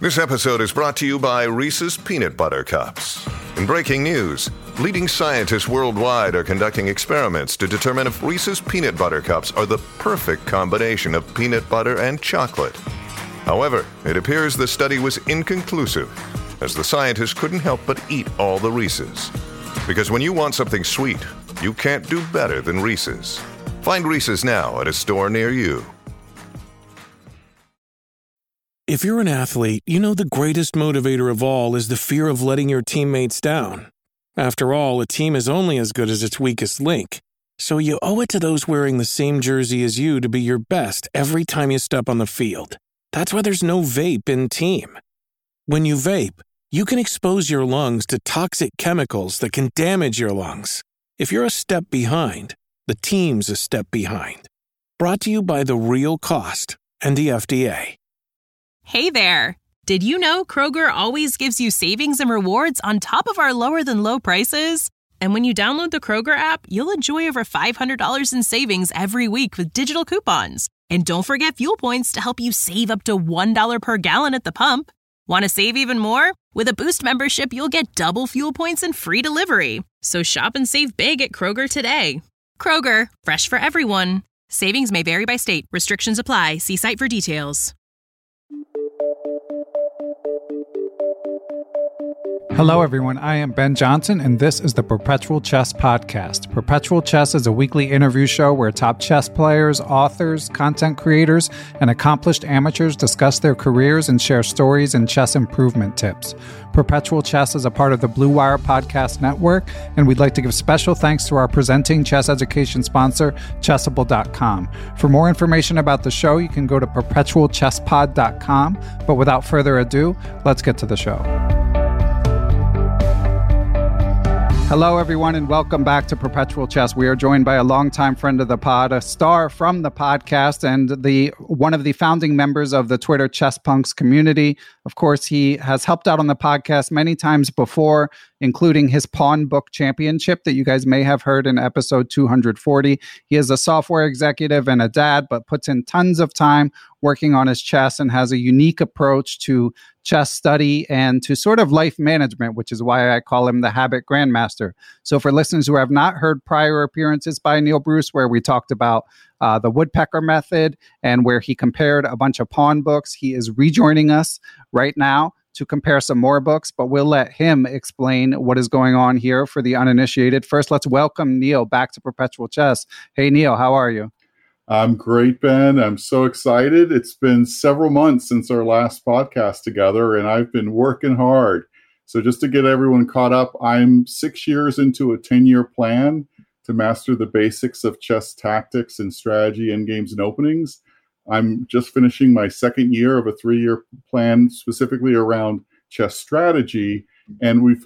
This episode is brought to you by Reese's Peanut Butter Cups. In breaking news, leading scientists worldwide are conducting experiments to determine if Reese's Peanut Butter Cups are the perfect combination of peanut butter and chocolate. However, it appears the study was inconclusive, as the scientists couldn't help but eat all the Reese's. Because when you want something sweet, you can't do better than Reese's. Find Reese's now at a store near you. If you're an athlete, you know the greatest motivator of all is the fear of letting your teammates down. After all, a team is only as good as its weakest link. So you owe it to those wearing the same jersey as you to be your best every time you step on the field. That's why there's no vape in team. When you vape, you can expose your lungs to toxic chemicals that can damage your lungs. If you're a step behind, the team's a step behind. Brought to you by The Real Cost and the FDA. Hey there! Did you know Kroger always gives you savings and rewards on top of our lower-than-low prices? And when you download the Kroger app, you'll enjoy over $500 in savings every week with digital coupons. And don't forget fuel points to help you save up to $1 per gallon at the pump. Want to save even more? With a Boost membership, you'll get double fuel points and free delivery. So shop and save big at Kroger today. Kroger, fresh for everyone. Savings may vary by state. Restrictions apply. See site for details. Hello, everyone. I am Ben Johnson, and this is the Perpetual Chess Podcast. Perpetual Chess is a weekly interview show where top chess players, authors, content creators, and accomplished amateurs discuss their careers and share stories and chess improvement tips. Perpetual Chess is a part of the Blue Wire Podcast Network, and we'd like to give special thanks to our presenting chess education sponsor, Chessable.com. For more information about the show, you can go to perpetualchesspod.com. But without further ado, let's get to the show. Hello, everyone, and welcome back to Perpetual Chess. We are joined by a longtime friend of the pod, a star from the podcast, and one of the founding members of the Twitter Chess Punks community. Of course, he has helped out on the podcast many times before, including his Pawn Book Championship that you guys may have heard in episode 240. He is a software executive and a dad, but puts in tons of time working on his chess and has a unique approach to chess study and to sort of life management, which is why I call him the Habit Grandmaster. So for listeners who have not heard prior appearances by Neil Bruce, where we talked about the woodpecker method and where he compared a bunch of pawn books, he is rejoining us right now to compare some more books, but we'll let him explain what is going on here for the uninitiated. First, let's welcome Neil back to Perpetual Chess. Hey, Neil, how are you? I'm great, Ben. I'm so excited. It's been several months since our last podcast together, and I've been working hard. So just to get everyone caught up, I'm 6 years into a 10-year plan to master the basics of chess tactics and strategy, endgames, and openings. I'm just finishing my second year of a 3-year plan specifically around chess strategy. And we've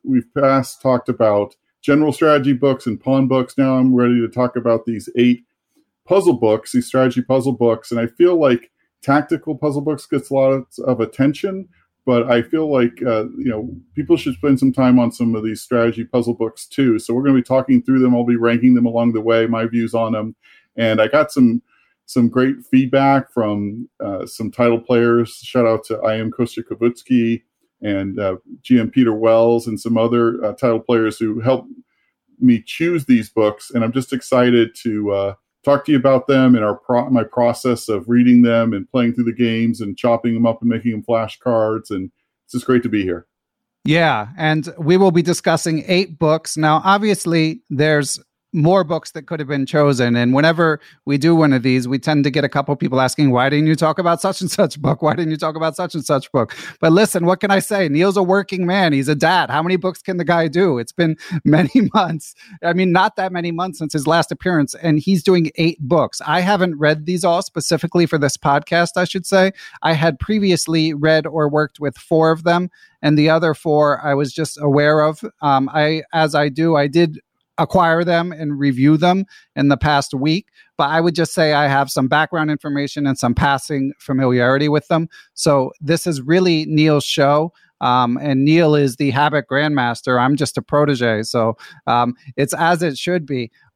talked about general strategy books and pawn books. Now I'm ready to talk about these 8 puzzle books, these strategy puzzle books. And I feel like tactical puzzle books gets a lot of attention, but I feel like, people should spend some time on some of these strategy puzzle books too. So we're going to be talking through them. I'll be ranking them along the way, my views on them. And I got some great feedback from some title players. Shout out to I Am Kostya Kovutsky and GM Peter Wells and some other title players who helped me choose these books. And I'm just excited to talk to you about them and my process of reading them and playing through the games and chopping them up and making them flashcards. And it's just great to be here. Yeah, and we will be discussing 8 books. Now, obviously, there's more books that could have been chosen. And whenever we do one of these, we tend to get a couple people asking, why didn't you talk about such and such book? Why didn't you talk about such and such book? But listen, what can I say? Neil's a working man. He's a dad. How many books can the guy do? It's been many months. I mean, not that many months since his last appearance, and he's doing 8 books. I haven't read these all specifically for this podcast, I should say. I had previously read or worked with 4 of them, and the other 4 I was just aware of. I did acquire them and review them in the past week, but I would just say I have some background information and some passing familiarity with them. So this is really Neil's show. And Neil is the Habit Grandmaster. I'm just a protege. So it's as it should be. But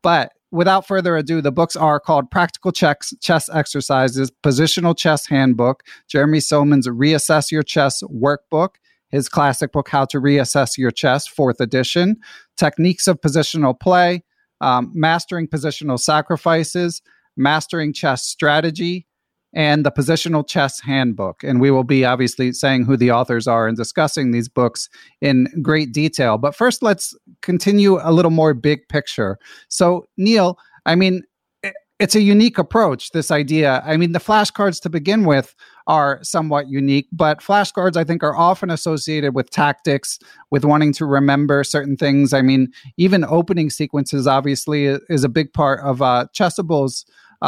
without further ado, the books are called Practical Chess Exercises, Positional Chess Handbook, Jeremy Soman's Reassess Your Chess Workbook, his classic book, How to Reassess Your Chess, 4th edition, Techniques of Positional Play, Mastering Positional Sacrifices, Mastering Chess Strategy, and the Positional Chess Handbook. And we will be obviously saying who the authors are and discussing these books in great detail. But first, let's continue a little more big picture. So, Neil, I mean, it's a unique approach, this idea. I mean, the flashcards to begin with are somewhat unique, but flashcards, I think, are often associated with tactics, with wanting to remember certain things. I mean, even opening sequences, obviously, is a big part of Chessable's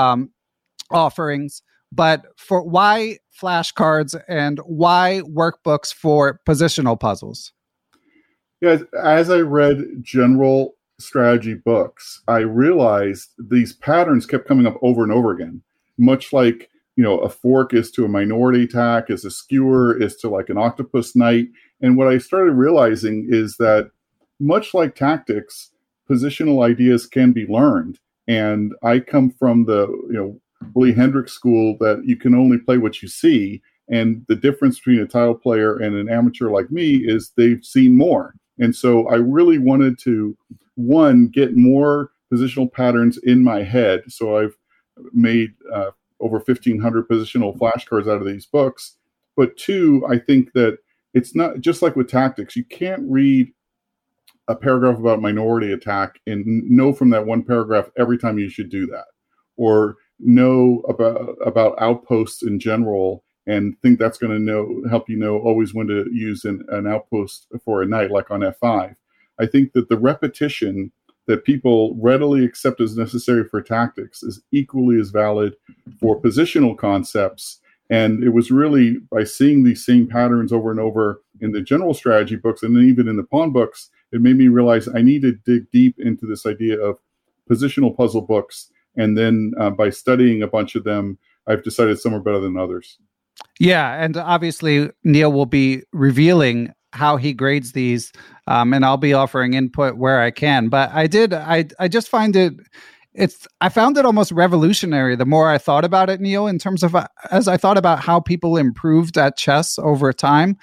offerings. But for why flashcards and why workbooks for positional puzzles? Yeah, as I read general strategy books, I realized these patterns kept coming up over and over again, much like, a fork is to a minority attack, as a skewer is to like an octopus knight. And what I started realizing is that much like tactics, positional ideas can be learned. And I come from the, Willie Hendricks school that you can only play what you see. And the difference between a title player and an amateur like me is they've seen more. And so I really wanted to, one, get more positional patterns in my head. So I've made over 1,500 positional flashcards out of these books. But two, I think that it's not just like with tactics. You can't read a paragraph about minority attack and know from that one paragraph every time you should do that, or know about outposts in general and think that's going to help you know always when to use an outpost for a knight, like on F5. I think that the repetition that people readily accept as necessary for tactics is equally as valid for positional concepts. And it was really by seeing these same patterns over and over in the general strategy books, and then even in the pawn books, it made me realize I need to dig deep into this idea of positional puzzle books. And then by studying a bunch of them, I've decided some are better than others. Yeah, and obviously Neil will be revealing how he grades these, and I'll be offering input where I can. But I just find I found it almost revolutionary the more I thought about it, Neil, in terms of as I thought about how people improved at chess over time.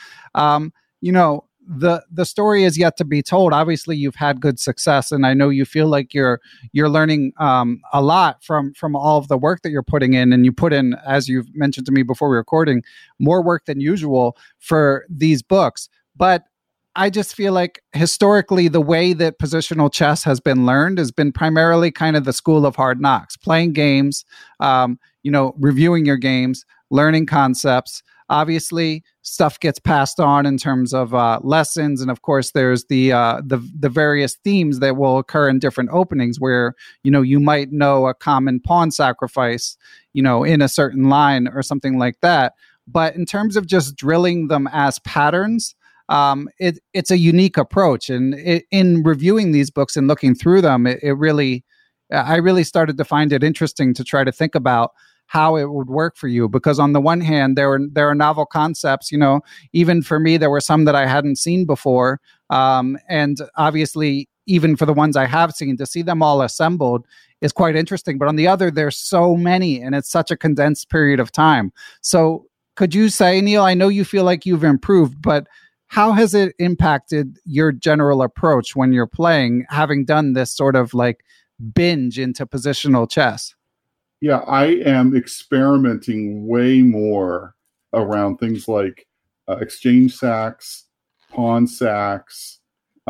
The story is yet to be told. Obviously, you've had good success, and I know you feel like you're learning a lot from all of the work that you're putting in. And you put in, as you've mentioned to me before we were recording, more work than usual for these books. But I just feel like historically, the way that positional chess has been learned has been primarily kind of the school of hard knocks, playing games, reviewing your games, learning concepts. Obviously, stuff gets passed on in terms of lessons, and of course, there's the various themes that will occur in different openings, where you might know a common pawn sacrifice, in a certain line or something like that. But in terms of just drilling them as patterns, it's a unique approach. And in reviewing these books and looking through them, I really started to find it interesting to try to think about how it would work for you, because on the one hand, there are novel concepts. Even for me, there were some that I hadn't seen before, and obviously, even for the ones I have seen, to see them all assembled is quite interesting. But on the other, there's so many, and it's such a condensed period of time. So, could you say, Neil? I know you feel like you've improved, but how has it impacted your general approach when you're playing, having done this sort of like binge into positional chess? Yeah, I am experimenting way more around things like exchange sacks, pawn sacks,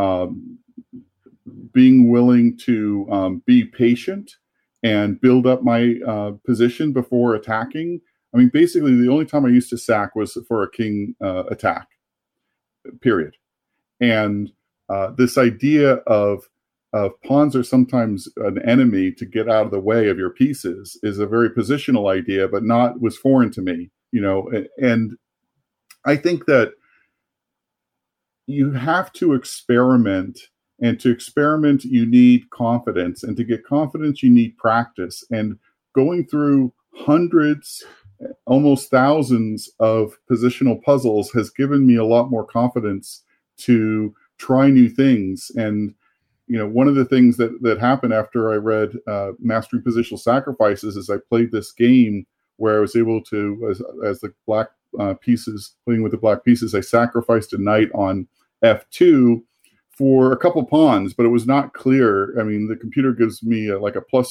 being willing to be patient and build up my position before attacking. I mean, basically, the only time I used to sack was for a king attack, period. And this idea of pawns are sometimes an enemy to get out of the way of your pieces is a very positional idea, but was foreign to me, and I think that you have to experiment, and to experiment, you need confidence, and to get confidence, you need practice. And going through hundreds, almost thousands of positional puzzles has given me a lot more confidence to try new things. And one of the things that happened after I read Mastering Positional Sacrifices is I played this game where I was able to, as the black pieces, playing with the black pieces, I sacrificed a knight on F2 for a couple pawns, but it was not clear. I mean, the computer gives me a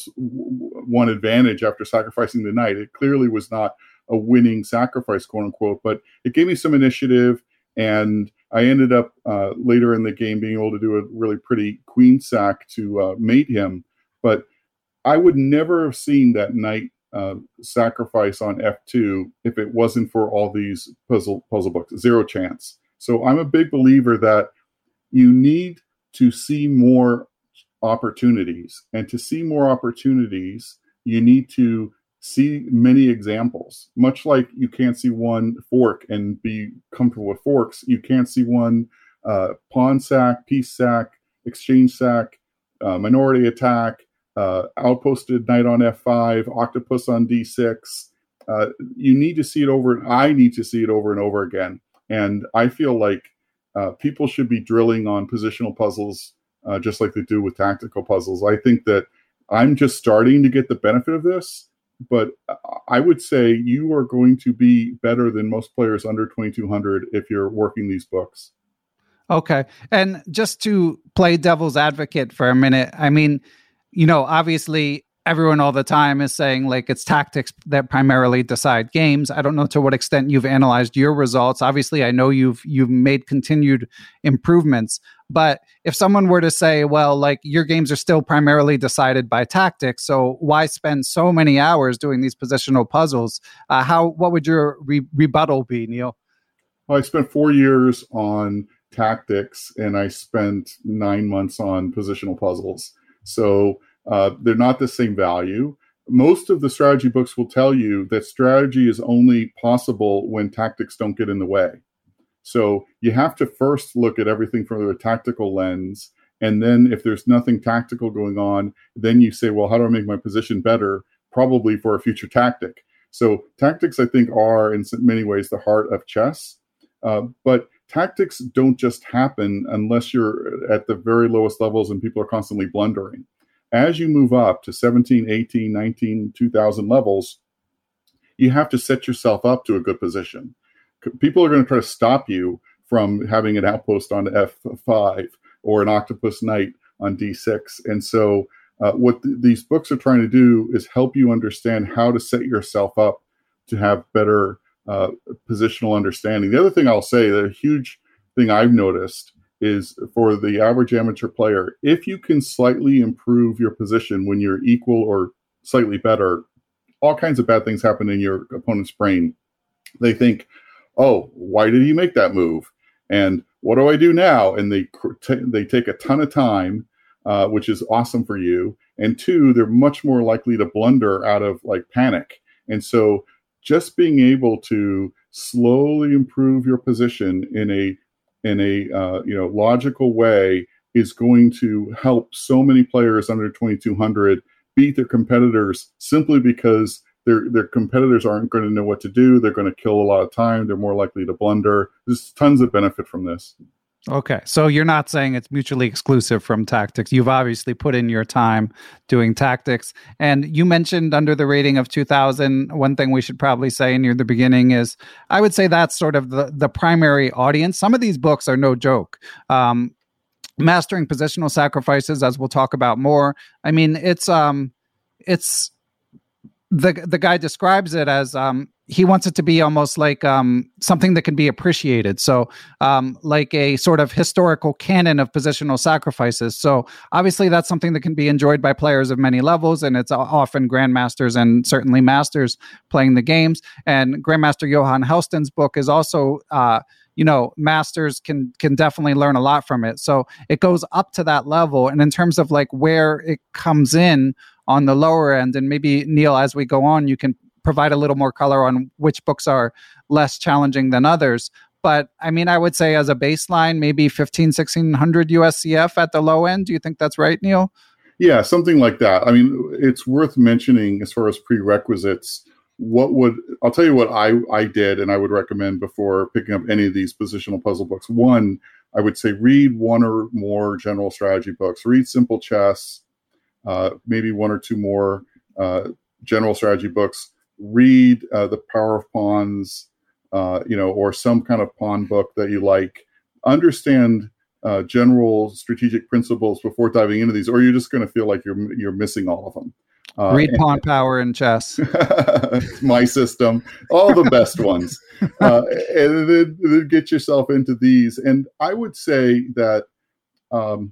+1 advantage after sacrificing the knight. It clearly was not a winning sacrifice, quote unquote, but it gave me some initiative, and I ended up later in the game being able to do a really pretty queen sack to mate him. But I would never have seen that knight sacrifice on F2 if it wasn't for all these puzzle books. Zero chance. So I'm a big believer that you need to see more opportunities. And to see more opportunities, you need to see many examples. Much like you can't see one fork and be comfortable with forks, you can't see one pawn sack, piece sack, exchange sack, minority attack, outposted knight on F5, octopus on D6. You need to see it over. I need to see it over and over again. And I feel like people should be drilling on positional puzzles just like they do with tactical puzzles. I think that I'm just starting to get the benefit of this, but I would say you are going to be better than most players under 2200 if you're working these books. Okay. And just to play devil's advocate for a minute, I mean, obviously everyone all the time is saying like it's tactics that primarily decide games. I don't know to what extent you've analyzed your results. Obviously, I know you've made continued improvements. But if someone were to say, well, like your games are still primarily decided by tactics, so why spend so many hours doing these positional puzzles? What would your rebuttal be, Neil? Well, I spent 4 years on tactics and I spent 9 months on positional puzzles. So they're not the same value. Most of the strategy books will tell you that strategy is only possible when tactics don't get in the way. So you have to first look at everything from a tactical lens. And then if there's nothing tactical going on, then you say, well, how do I make my position better? Probably for a future tactic. So tactics, I think, are in many ways the heart of chess. But tactics don't just happen unless you're at the very lowest levels and people are constantly blundering. As you move up to 17, 18, 19, 2000 levels, you have to set yourself up to a good position. People are going to try to stop you from having an outpost on F5 or an octopus knight on D6. And so what these books are trying to do is help you understand how to set yourself up to have better positional understanding. The other thing I'll say, the huge thing I've noticed is for the average amateur player, if you can slightly improve your position when you're equal or slightly better, all kinds of bad things happen in your opponent's brain. They think, oh, why did he make that move? And what do I do now? And they take a ton of time, which is awesome for you. And two, they're much more likely to blunder out of like panic. And so just being able to slowly improve your position in a logical way is going to help so many players under 2200 beat their competitors simply because their competitors aren't going to know what to do. They're going to kill a lot of time. They're more likely to blunder. There's tons of benefit from this. Okay, so you're not saying it's mutually exclusive from tactics. You've obviously put in your time doing tactics. And you mentioned under the rating of 2000, one thing we should probably say near the beginning is, I would say that's sort of the primary audience. Some of these books are no joke. Mastering Positional Sacrifices, as we'll talk about more. I mean, it's the guy describes it as he wants it to be almost like something that can be appreciated. So like a sort of historical canon of positional sacrifices. So obviously that's something that can be enjoyed by players of many levels, and it's often grandmasters and certainly masters playing the games. And Grandmaster Johan Helston's book is also masters can definitely learn a lot from it. So it goes up to that level. And in terms of like where it comes in on the lower end, and maybe Neil, as we go on, you can provide a little more color on which books are less challenging than others. But I mean, I would say as a baseline, maybe 1600 USCF at the low end. Do you think that's right, Neil? Yeah, something like that. I mean, it's worth mentioning as far as prerequisites. I'll tell you what I did and I would recommend before picking up any of these positional puzzle books. One, I would say read one or more general strategy books. Read Simple Chess, maybe one or two more general strategy books. Read The Power of Pawns, or some kind of pawn book that you like. Understand general strategic principles before diving into these, or you're just going to feel like you're missing all of them. Read Pawn Power and Chess. My System, all the best ones. And then get yourself into these. And I would say that, the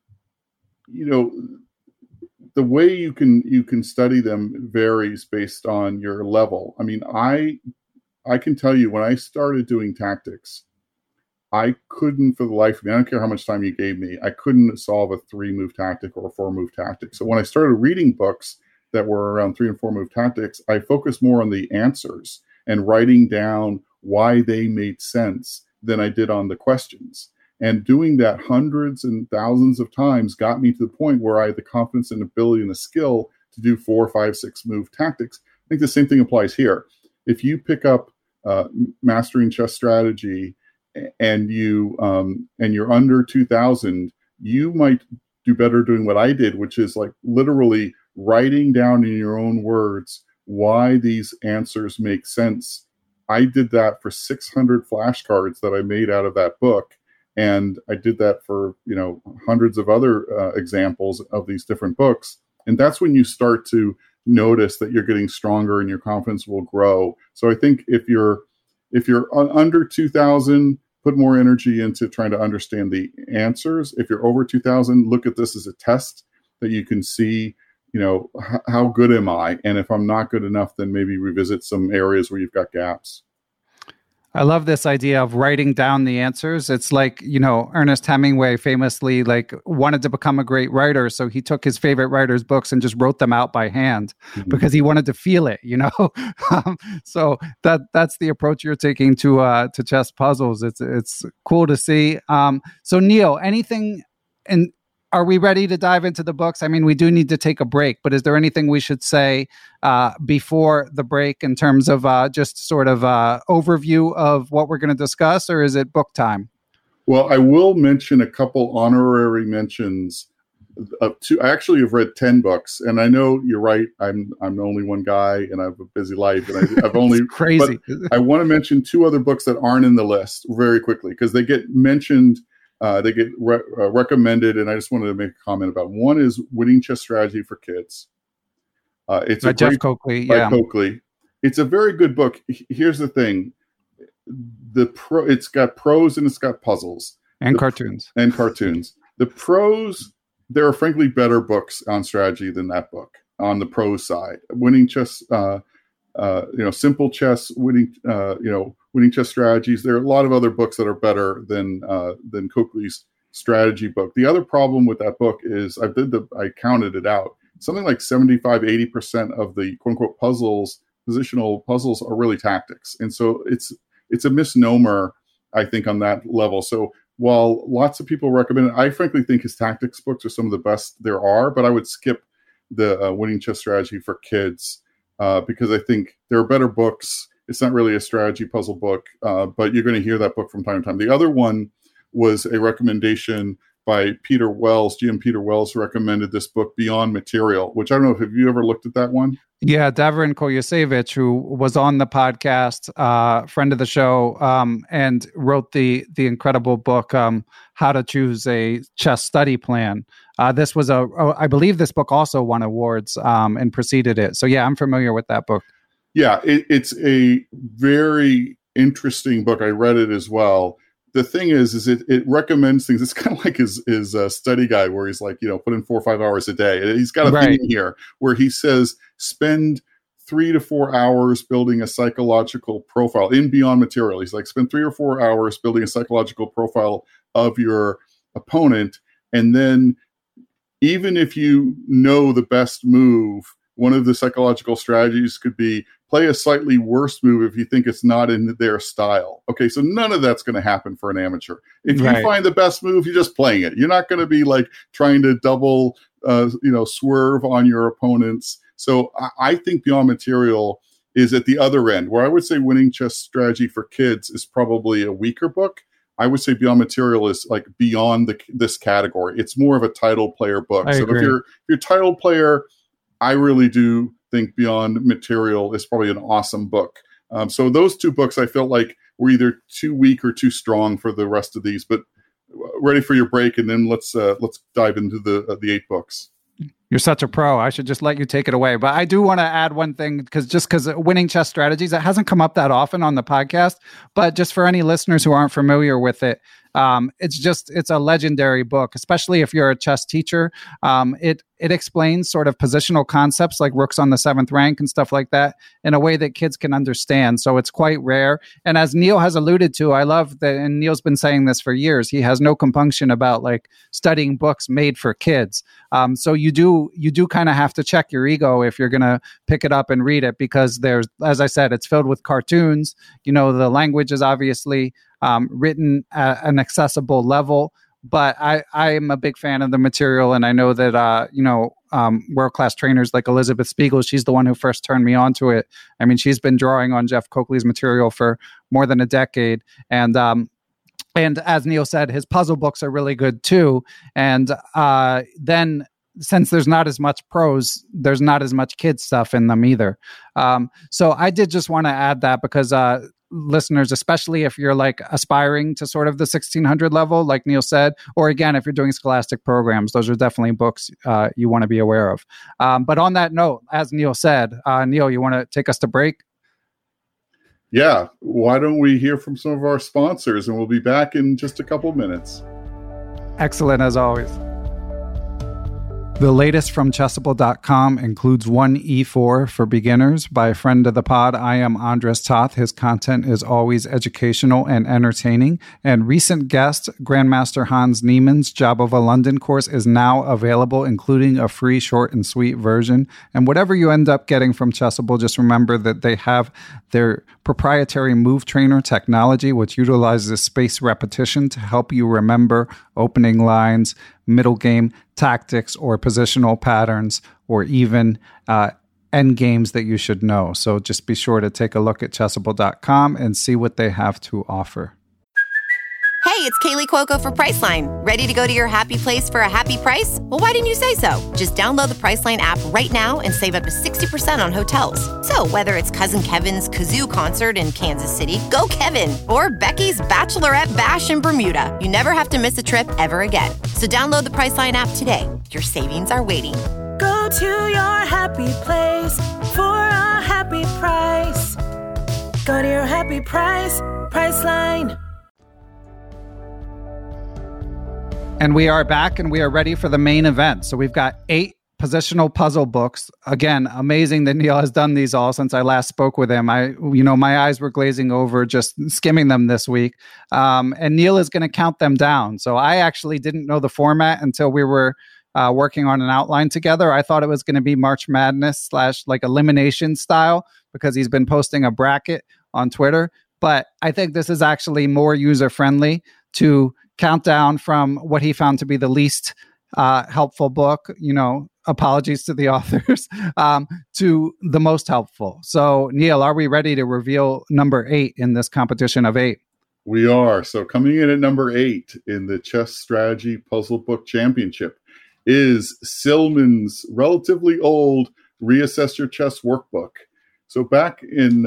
way you can study them varies based on your level. I mean, I can tell you when I started doing tactics, I couldn't, for the life of me, I don't care how much time you gave me, I couldn't solve a 3-move tactic or a 4-move tactic. So when I started reading books that were around 3 and 4-move tactics, I focused more on the answers and writing down why they made sense than I did on the questions. And doing that hundreds and thousands of times got me to the point where I had the confidence and ability and the skill to do 4, 5, 6-move tactics. I think the same thing applies here. If you pick up Mastering Chess Strategy and you're under 2,000, you might do better doing what I did, which is like literally writing down in your own words why these answers make sense. I did that for 600 flashcards that I made out of that book. And I did that for, hundreds of other examples of these different books. And that's when you start to notice that you're getting stronger and your confidence will grow. So I think if you're under 2,000, put more energy into trying to understand the answers. If you're over 2,000, look at this as a test that you can see, how good am I? And if I'm not good enough, then maybe revisit some areas where you've got gaps. I love this idea of writing down the answers. It's like, Ernest Hemingway famously wanted to become a great writer. So he took his favorite writers' books and just wrote them out by hand because he wanted to feel it, So that's the approach you're taking to chess puzzles. It's cool to see. So Neil, anything, and are we ready to dive into the books? I mean, we do need to take a break, but is there anything we should say before the break in terms of just sort of overview of what we're going to discuss, or is it book time? Well, I will mention a couple honorary mentions of two. I actually have read 10 books, and I know you're right. I'm only one guy, and I have a busy life, and I've only crazy. I want to mention 2 other books that aren't in the list very quickly because they get mentioned. They get recommended, and I just wanted to make a comment about them. One is Winning Chess Strategy for Kids. It's by Jeff Coakley. By Coakley. It's a very good book. Here's the thing: it's got prose and it's got puzzles and cartoons. The prose, there are frankly better books on strategy than that book on the prose side. Winning Chess, Simple Chess, Winning Chess Strategies. There are a lot of other books that are better than Coakley's strategy book. The other problem with that book is I counted it out. Something like 75-80% of the quote unquote positional puzzles are really tactics. And so it's a misnomer, I think, on that level. So while lots of people recommend it, I frankly think his tactics books are some of the best there are, but I would skip the Winning Chess Strategy for Kids because I think there are better books. It's not really a strategy puzzle book, but you're going to hear that book from time to time. The other one was a recommendation by Peter Wells. GM Peter Wells recommended this book, Beyond Material, which I don't know, have you ever looked at that one? Yeah, Davorin Koyasevich, who was on the podcast, friend of the show, and wrote the incredible book, How to Choose a Chess Study Plan. This was I believe this book also won awards and preceded it. So yeah, I'm familiar with that book. Yeah, it's a very interesting book. I read it as well. The thing is it recommends things. It's kind of like his study guide where he's like, put in 4 or 5 hours a day. He's got a thing here where he says, spend 3 to 4 hours building a psychological profile in Beyond Material. He's like, spend 3 or 4 hours building a psychological profile of your opponent. And then even if you know the best move, one of the psychological strategies could be play a slightly worse move if you think it's not in their style. Okay, so none of that's going to happen for an amateur. If you find the best move, you're just playing it. You're not going to be like trying to double, swerve on your opponents. So I think Beyond Material is at the other end, where I would say Winning Chess Strategy for Kids is probably a weaker book, I would say Beyond Material is like beyond this category. It's more of a title player book. So if you're title player, I really do think Beyond Material is probably an awesome book. So those two books I felt like were either too weak or too strong for the rest of these. But ready for your break, and then let's dive into the 8 books. You're such a pro. I should just let you take it away. But I do want to add one thing, because Winning Chess Strategies, it hasn't come up that often on the podcast. But just for any listeners who aren't familiar with it, it's a legendary book, especially if you're a chess teacher. It explains sort of positional concepts like rooks on the 7th rank and stuff like that in a way that kids can understand. So it's quite rare. And as Neil has alluded to, I love that, and Neil's been saying this for years, he has no compunction about like studying books made for kids. So you do kind of have to check your ego if you're going to pick it up and read it, because there's, as I said, it's filled with cartoons. The language is obviously written at an accessible level. But I am a big fan of the material, and I know that world-class trainers like Elizabeth Spiegel, she's the one who first turned me on to it. I mean, she's been drawing on Jeff Coakley's material for more than a decade, and as Neil said, his puzzle books are really good too. And then, since there's not as much prose, there's not as much kids stuff in them either. So I did just want to add that, because listeners, especially if you're like aspiring to sort of the 1600 level, like Neil said, or again, if you're doing scholastic programs, those are definitely books you want to be aware of. But on that note, as Neil said, Neil, you want to take us to break? Yeah. Why don't we hear from some of our sponsors, and we'll be back in just a couple minutes. Excellent, as always. The latest from Chessable.com includes one E4 for beginners by a friend of the pod. I am Andres Toth. His content is always educational and entertaining. And recent guest, Grandmaster Hans Niemann's Jabova London course is now available, including a free short and sweet version. And whatever you end up getting from Chessable, just remember that they have their proprietary Move Trainer technology, which utilizes space repetition to help you remember opening lines, middle game tactics, or positional patterns, or even end games that you should know. So just be sure to take a look at Chessable.com and see what they have to offer. Hey, it's Kaylee Cuoco for Priceline. Ready to go to your happy place for a happy price? Well, why didn't you say so? Just download the Priceline app right now and save up to 60% on hotels. So whether it's Cousin Kevin's Kazoo Concert in Kansas City, go Kevin, or Becky's Bachelorette Bash in Bermuda, you never have to miss a trip ever again. So download the Priceline app today. Your savings are waiting. Go to your happy place for a happy price. Go to your happy price, Priceline. And we are back, and we are ready for the main event. So we've got 8 positional puzzle books. Again, amazing that Neil has done these all since I last spoke with him. My eyes were glazing over just skimming them this week. And Neil is going to count them down. So I actually didn't know the format until we were working on an outline together. I thought it was going to be March Madness / like elimination style, because he's been posting a bracket on Twitter. But I think this is actually more user-friendly to count down from what he found to be the least helpful book, apologies to the authors, to the most helpful. So, Neil, are we ready to reveal number 8 in this competition of 8? We are. So coming in at number 8 in the Chess Strategy Puzzle Book Championship is Silman's relatively old Reassess Your Chess Workbook. So back in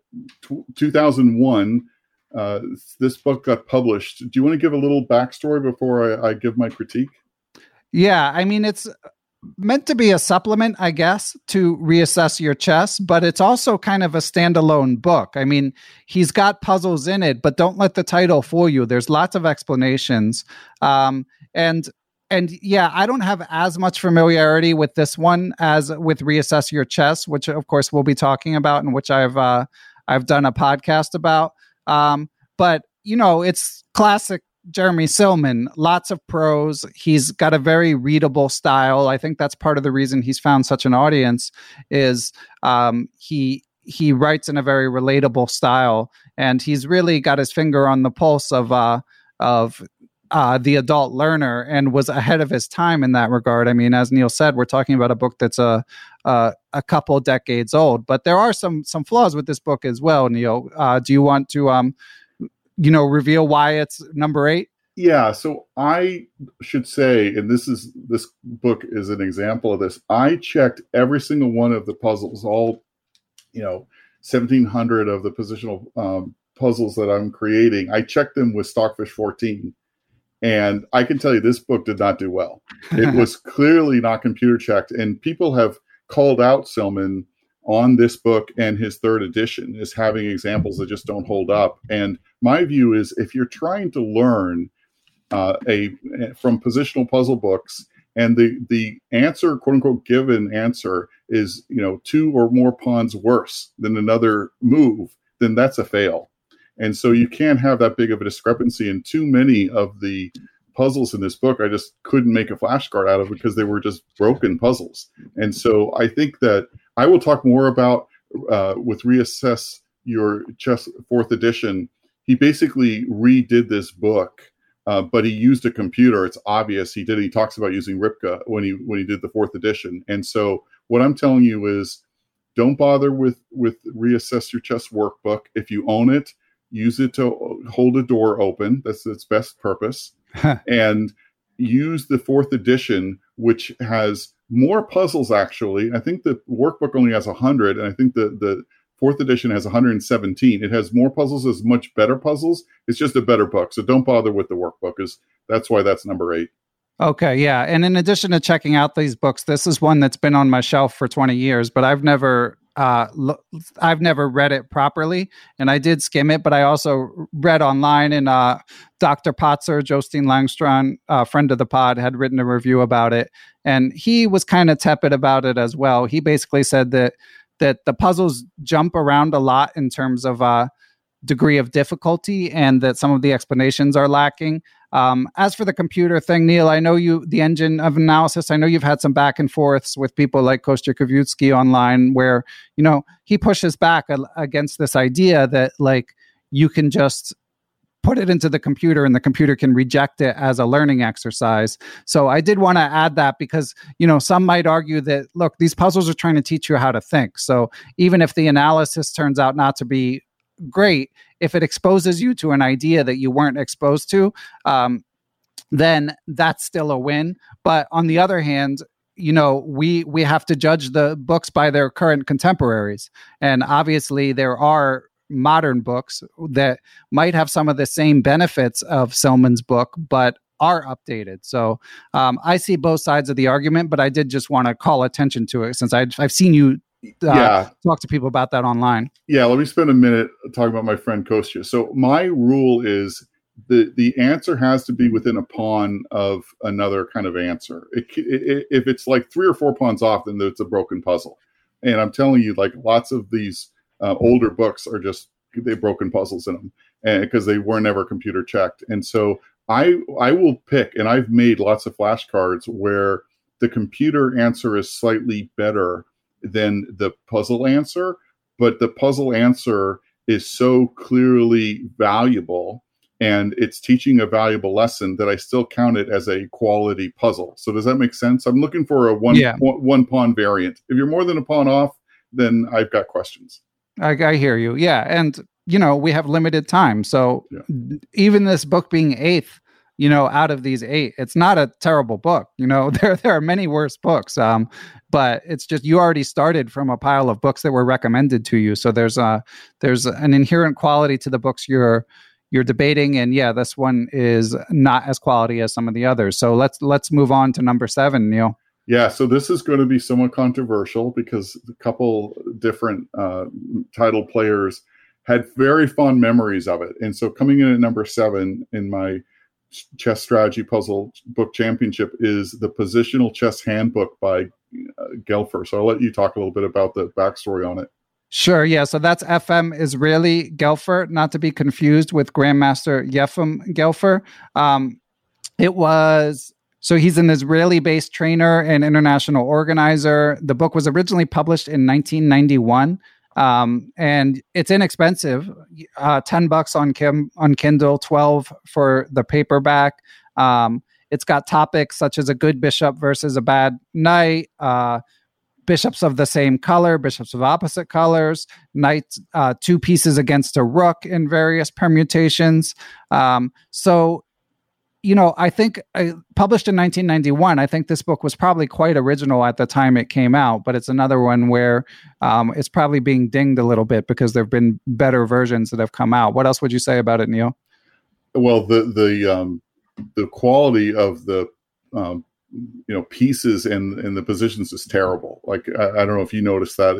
2001, this book got published. Do you want to give a little backstory before I give my critique? Yeah, I mean, it's meant to be a supplement, I guess, to Reassess Your Chess, but it's also kind of a standalone book. I mean, he's got puzzles in it, but don't let the title fool you. There's lots of explanations. And yeah, I don't have as much familiarity with this one as with Reassess Your Chess, which of course we'll be talking about and which I've done a podcast about. But it's classic Jeremy Silman, lots of prose. He's got a very readable style. I think that's part of the reason he's found such an audience is he writes in a very relatable style, and he's really got his finger on the pulse of the adult learner and was ahead of his time in that regard. I mean, as Neil said, we're talking about a book that's a couple decades old, but there are some flaws with this book as well. Neil, do you want to reveal why it's number 8? Yeah, so I should say, and this book is an example of this. I checked every single one of the puzzles, all 1,700 of the positional puzzles that I'm creating. I checked them with Stockfish 14, and I can tell you this book did not do well. It was clearly not computer checked, and people have called out Silman on this book and his third edition as having examples that just don't hold up. And my view is, if you're trying to learn from positional puzzle books, and the answer, quote unquote, given answer is 2 or more pawns worse than another move, then that's a fail. And so you can't have that big of a discrepancy. And too many of the puzzles in this book, I just couldn't make a flashcard out of because they were just broken puzzles. And so I think that I will talk more about with Reassess Your Chess 4th edition. He basically redid this book. But he used a computer. It's obvious he did. He talks about using Ripka when he did the 4th edition. And so what I'm telling you is, don't bother with Reassess Your Chess workbook. If you own it, use it to hold a door open. That's its best purpose. And use the 4th edition, which has more puzzles, actually. I think the workbook only has 100, and I think the 4th edition has 117. It has more puzzles, as much better puzzles. It's just a better book. So don't bother with the workbook. That's why that's number 8. Okay, yeah. And in addition to checking out these books, this is one that's been on my shelf for 20 years, but I've never read it properly. And I did skim it, but I also read online, and Dr. Potzer, Jostein Langstrand, friend of the pod, had written a review about it. And he was kind of tepid about it as well. He basically said that the puzzles jump around a lot in terms of degree of difficulty, and that some of the explanations are lacking. As for the computer thing, Neil, I know the engine of analysis, I know you've had some back and forths with people like Kostya Kavutskiy online where, he pushes back against this idea that you can just put it into the computer and the computer can reject it as a learning exercise. So I did want to add that because, some might argue that, look, these puzzles are trying to teach you how to think. So even if the analysis turns out not to be great, if it exposes you to an idea that you weren't exposed to, then that's still a win. But on the other hand, we have to judge the books by their current contemporaries. And obviously there are modern books that might have some of the same benefits of Silman's book, but are updated. So I see both sides of the argument, but I did just want to call attention to it since I've seen you talk to people about that online. Yeah, let me spend a minute talking about my friend Kostya. So my rule is the answer has to be within a pawn of another kind of answer. If it's like 3 or 4 pawns off, then it's a broken puzzle. And I'm telling you, lots of these older books are just, they have broken puzzles in them, and because they were never computer checked. And so I will pick, and I've made lots of flashcards where the computer answer is slightly better than the puzzle answer, but the puzzle answer is so clearly valuable and it's teaching a valuable lesson that I still count it as a quality puzzle. So does that make sense? I'm looking for a one pawn variant. If you're more than a pawn off, then I've got questions. I hear you. Yeah. And, we have limited time. So even this book being 8th, out of these 8, it's not a terrible book. There are many worse books. But it's just, you already started from a pile of books that were recommended to you. So there's an inherent quality to the books you're debating. And yeah, this one is not as quality as some of the others. So let's move on to number 7, Neil. Yeah, so this is going to be somewhat controversial because a couple different title players had very fond memories of it. And so coming in at number 7 in my chess strategy puzzle book championship is the Positional Chess Handbook by Gelfer. So I'll let you talk a little bit about the backstory on it. Sure, yeah. So that's FM Israeli Gelfer, not to be confused with Grandmaster Yefim Gelfer. So he's an Israeli-based trainer and international organizer. The book was originally published in 1991, and it's inexpensive, $10 on Kindle, $12 for the paperback. It's got topics such as a good bishop versus a bad knight, bishops of the same color, bishops of opposite colors, knights, 2 pieces against a rook in various permutations. So, I think published in 1991, I think this book was probably quite original at the time it came out, but it's another one where it's probably being dinged a little bit because there have been better versions that have come out. What else would you say about it, Neil? Well, the quality of the pieces and the positions is terrible. Like I don't know if you noticed that.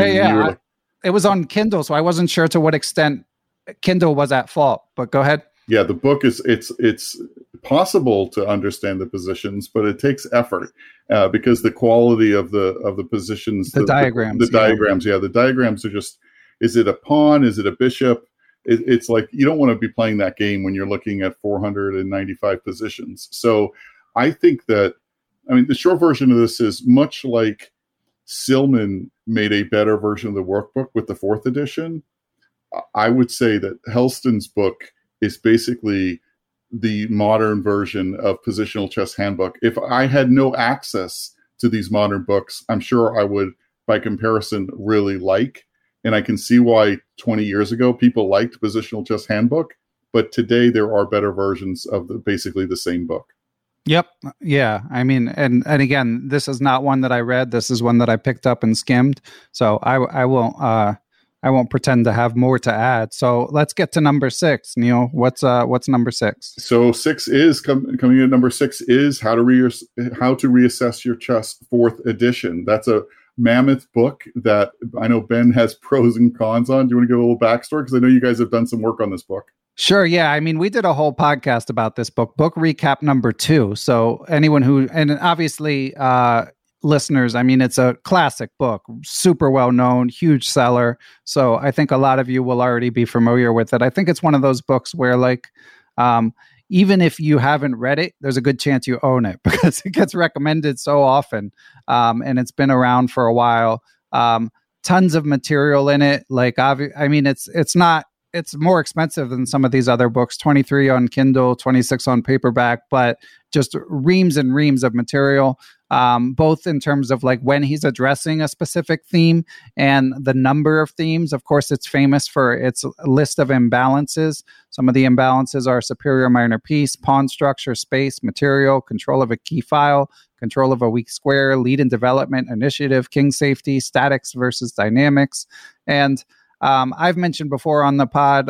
It was on Kindle, so I wasn't sure to what extent Kindle was at fault. But go ahead. Yeah, the book is it's possible to understand the positions, but it takes effort because the quality of the positions, the diagrams, the diagrams are just: is it a pawn? Is it a bishop? It's like you don't want to be playing that game when you're looking at 495 positions. So I think that, the short version of this is much like Silman made a better version of the workbook with the 4th edition. I would say that Helston's book is basically the modern version of Positional Chess Handbook. If I had no access to these modern books, I'm sure I would, by comparison, really like. And I can see why 20 years ago people liked Positional Chess Handbook, but today there are better versions of basically the same book. Yep. Yeah. And again, this is not one that I read. This is one that I picked up and skimmed. So I won't pretend to have more to add. So let's get to number 6. Neil, what's number 6? So 6 is coming in. Number 6 is How to Reassess Your Chess 4th edition. That's a mammoth book that I know Ben has pros and cons on. Do you want to give a little backstory? Because I know you guys have done some work on this book. Sure. Yeah. We did a whole podcast about this book recap number 2. So anyone and obviously, listeners, it's a classic book, super well known, huge seller. So I think a lot of you will already be familiar with it. I think it's one of those books where even if you haven't read it, there's a good chance you own it because it gets recommended so often. And it's been around for a while. Tons of material in it. It's more expensive than some of these other books, 23 on Kindle, 26 on paperback, but just reams and reams of material, both in terms of when he's addressing a specific theme and the number of themes. Of course, it's famous for its list of imbalances. Some of the imbalances are superior minor piece, pawn structure, space, material, control of a key file, control of a weak square, lead in development, initiative, king safety, statics versus dynamics. And I've mentioned before on the pod,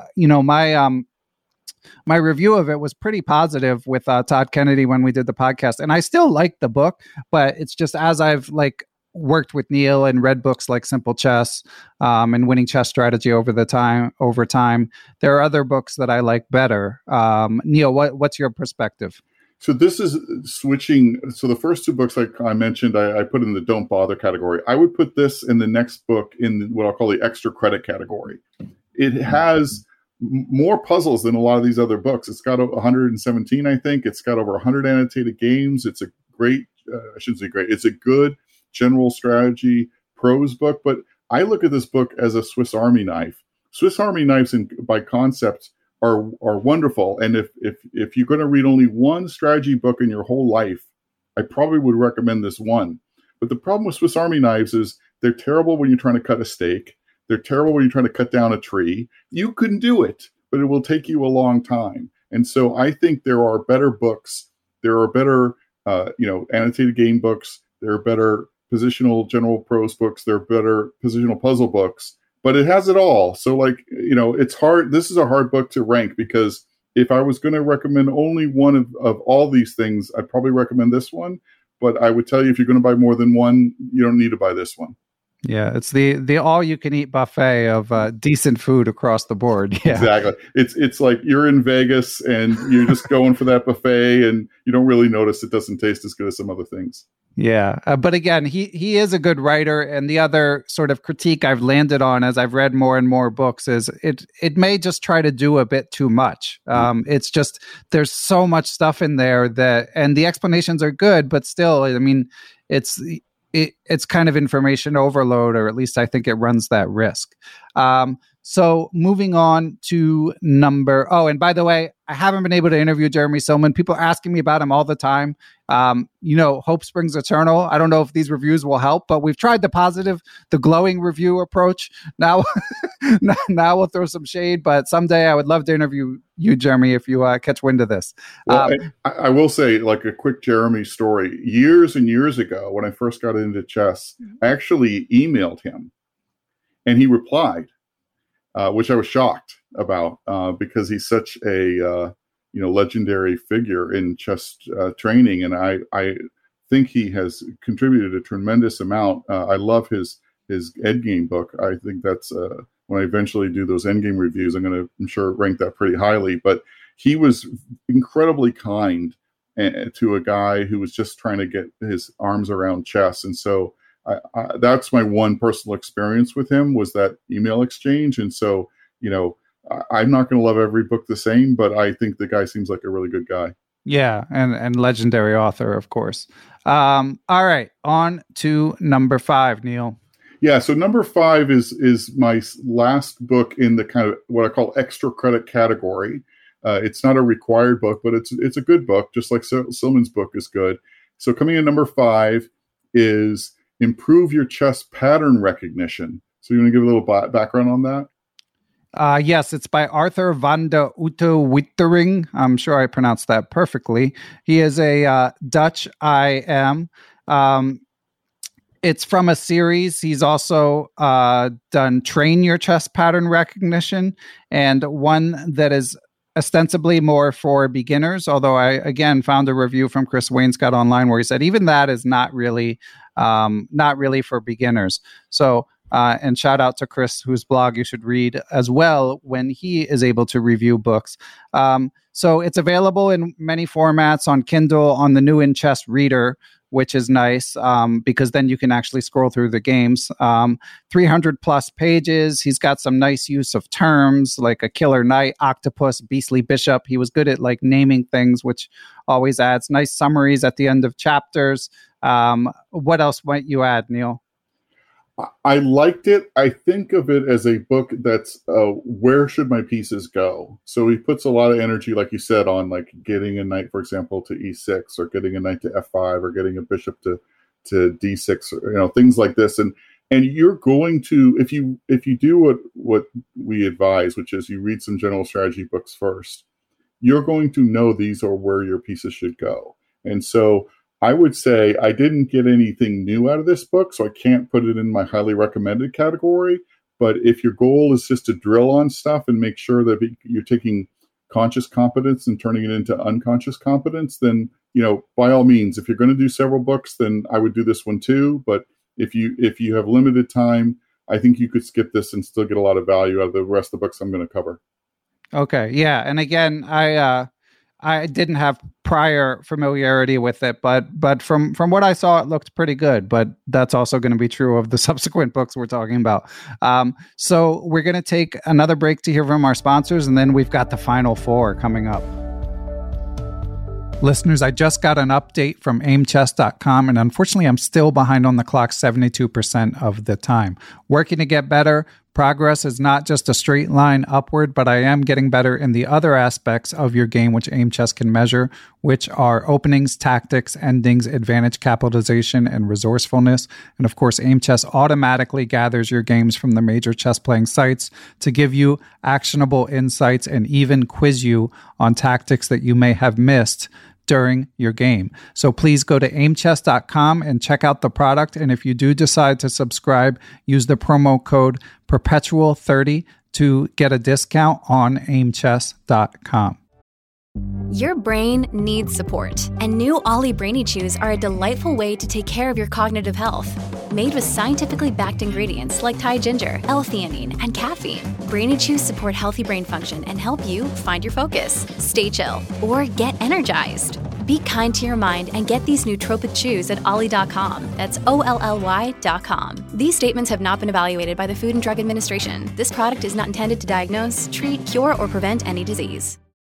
my review of it was pretty positive with Todd Kennedy when we did the podcast. And I still like the book, but it's just as I've worked with Neil and read books like Simple Chess and Winning Chess Strategy over time, there are other books that I like better. Neil, what's your perspective? So this is switching. So the first 2 books like I mentioned, I put in the don't bother category. I would put this in the next book in what I'll call the extra credit category. It has more puzzles than a lot of these other books. It's got 117, I think. It's got over 100 annotated games. It's a great, I shouldn't say great. It's a good general strategy prose book. But I look at this book as a Swiss Army knife. Swiss Army knives by concept are wonderful. And if you're going to read only one strategy book in your whole life, I probably would recommend this one. But the problem with Swiss Army knives is they're terrible when you're trying to cut a steak. They're terrible when you're trying to cut down a tree. You can do it, but it will take you a long time. And so I think there are better books. There are better, annotated game books. There are better positional general prose books. There are better positional puzzle books. But it has it all. So, it's hard. This is a hard book to rank because if I was going to recommend only one of all these things, I'd probably recommend this one. But I would tell you, if you're going to buy more than one, you don't need to buy this one. Yeah, it's the all-you-can-eat buffet of decent food across the board. Yeah. Exactly. It's like you're in Vegas and you're just going for that buffet and you don't really notice it doesn't taste as good as some other things. Yeah, but again, he is a good writer. And the other sort of critique I've landed on as I've read more and more books is it may just try to do a bit too much. It's just there's so much stuff in there and the explanations are good, but still, it's kind of information overload, or at least I think it runs that risk. So moving on to and by the way, I haven't been able to interview Jeremy Silman. People are asking me about him all the time. Hope springs eternal. I don't know if these reviews will help, but we've tried the glowing review approach. Now we'll throw some shade, but someday I would love to interview you, Jeremy, if you catch wind of this. Well, I will say, like a quick Jeremy story. Years and years ago, when I first got into chess, I actually emailed him, and he replied, which I was shocked about because he's such a legendary figure in chess training, and I think he has contributed a tremendous amount. I love his Endgame book. I think that's when I eventually do those Endgame reviews, I'm sure rank that pretty highly. But he was incredibly kind to a guy who was just trying to get his arms around chess, and so that's my one personal experience with him, was that email exchange. And so, I'm not going to love every book the same, but I think the guy seems like a really good guy. Yeah, and legendary author, of course. All right, on to number 5, Neil. Yeah, so number 5 is my last book in the kind of what I call extra credit category. It's not a required book, but it's a good book, just like Silman's book is good. So coming in number 5 is Improve Your Chess Pattern Recognition. So you want to give a little background on that? Yes, it's by Arthur van de Uitterwittering. I'm sure I pronounced that perfectly. He is a Dutch IM. It's from a series. He's also done Train Your Chess Pattern Recognition, and one that is ostensibly more for beginners, although I, again, found a review from Chris Wainscott online where he said even that is not really for beginners. So, and shout out to Chris, whose blog you should read as well when he is able to review books. So it's available in many formats on Kindle, on the new In Chess Reader, which is nice because then you can actually scroll through the games. 300 plus pages. He's got some nice use of terms like a killer knight, octopus, beastly bishop. He was good at like naming things, which always adds nice summaries at the end of chapters. What else might you add, Neil? I liked it. I think of it as a book that's where should my pieces go? So he puts a lot of energy, like you said, on like getting a knight, for example, to e6, or getting a knight to f5, or getting a bishop to d6, or, things like this. And you're going to, if you do what we advise, which is you read some general strategy books first, you're going to know these are where your pieces should go. And so I would say I didn't get anything new out of this book, so I can't put it in my highly recommended category. But if your goal is just to drill on stuff and make sure that you're taking conscious competence and turning it into unconscious competence, then, by all means, if you're going to do several books, then I would do this one too. But if you have limited time, I think you could skip this and still get a lot of value out of the rest of the books I'm going to cover. Okay. Yeah. And again, I didn't have prior familiarity with it, but from what I saw, it looked pretty good. But that's also going to be true of the subsequent books we're talking about. So we're going to take another break to hear from our sponsors, and then we've got the final 4 coming up. Listeners, I just got an update from aimchess.com, and unfortunately, I'm still behind on the clock 72% of the time. Working to get better. Progress is not just a straight line upward, but I am getting better in the other aspects of your game which Aimchess can measure, which are openings, tactics, endings, advantage capitalization, and resourcefulness. And of course, Aimchess automatically gathers your games from the major chess playing sites to give you actionable insights and even quiz you on tactics that you may have missed during your game. So please go to aimchess.com and check out the product. And if you do decide to subscribe, use the promo code perpetual30 to get a discount on aimchess.com. Your brain needs support, and new Ollie Brainy Chews are a delightful way to take care of your cognitive health. Made with scientifically backed ingredients like Thai ginger, L-theanine, and caffeine, Brainy Chews support healthy brain function and help you find your focus, stay chill, or get energized. Be kind to your mind and get these nootropic chews at ollie.com. That's OLLY.com. These statements have not been evaluated by the Food and Drug Administration. This product is not intended to diagnose, treat, cure, or prevent any disease.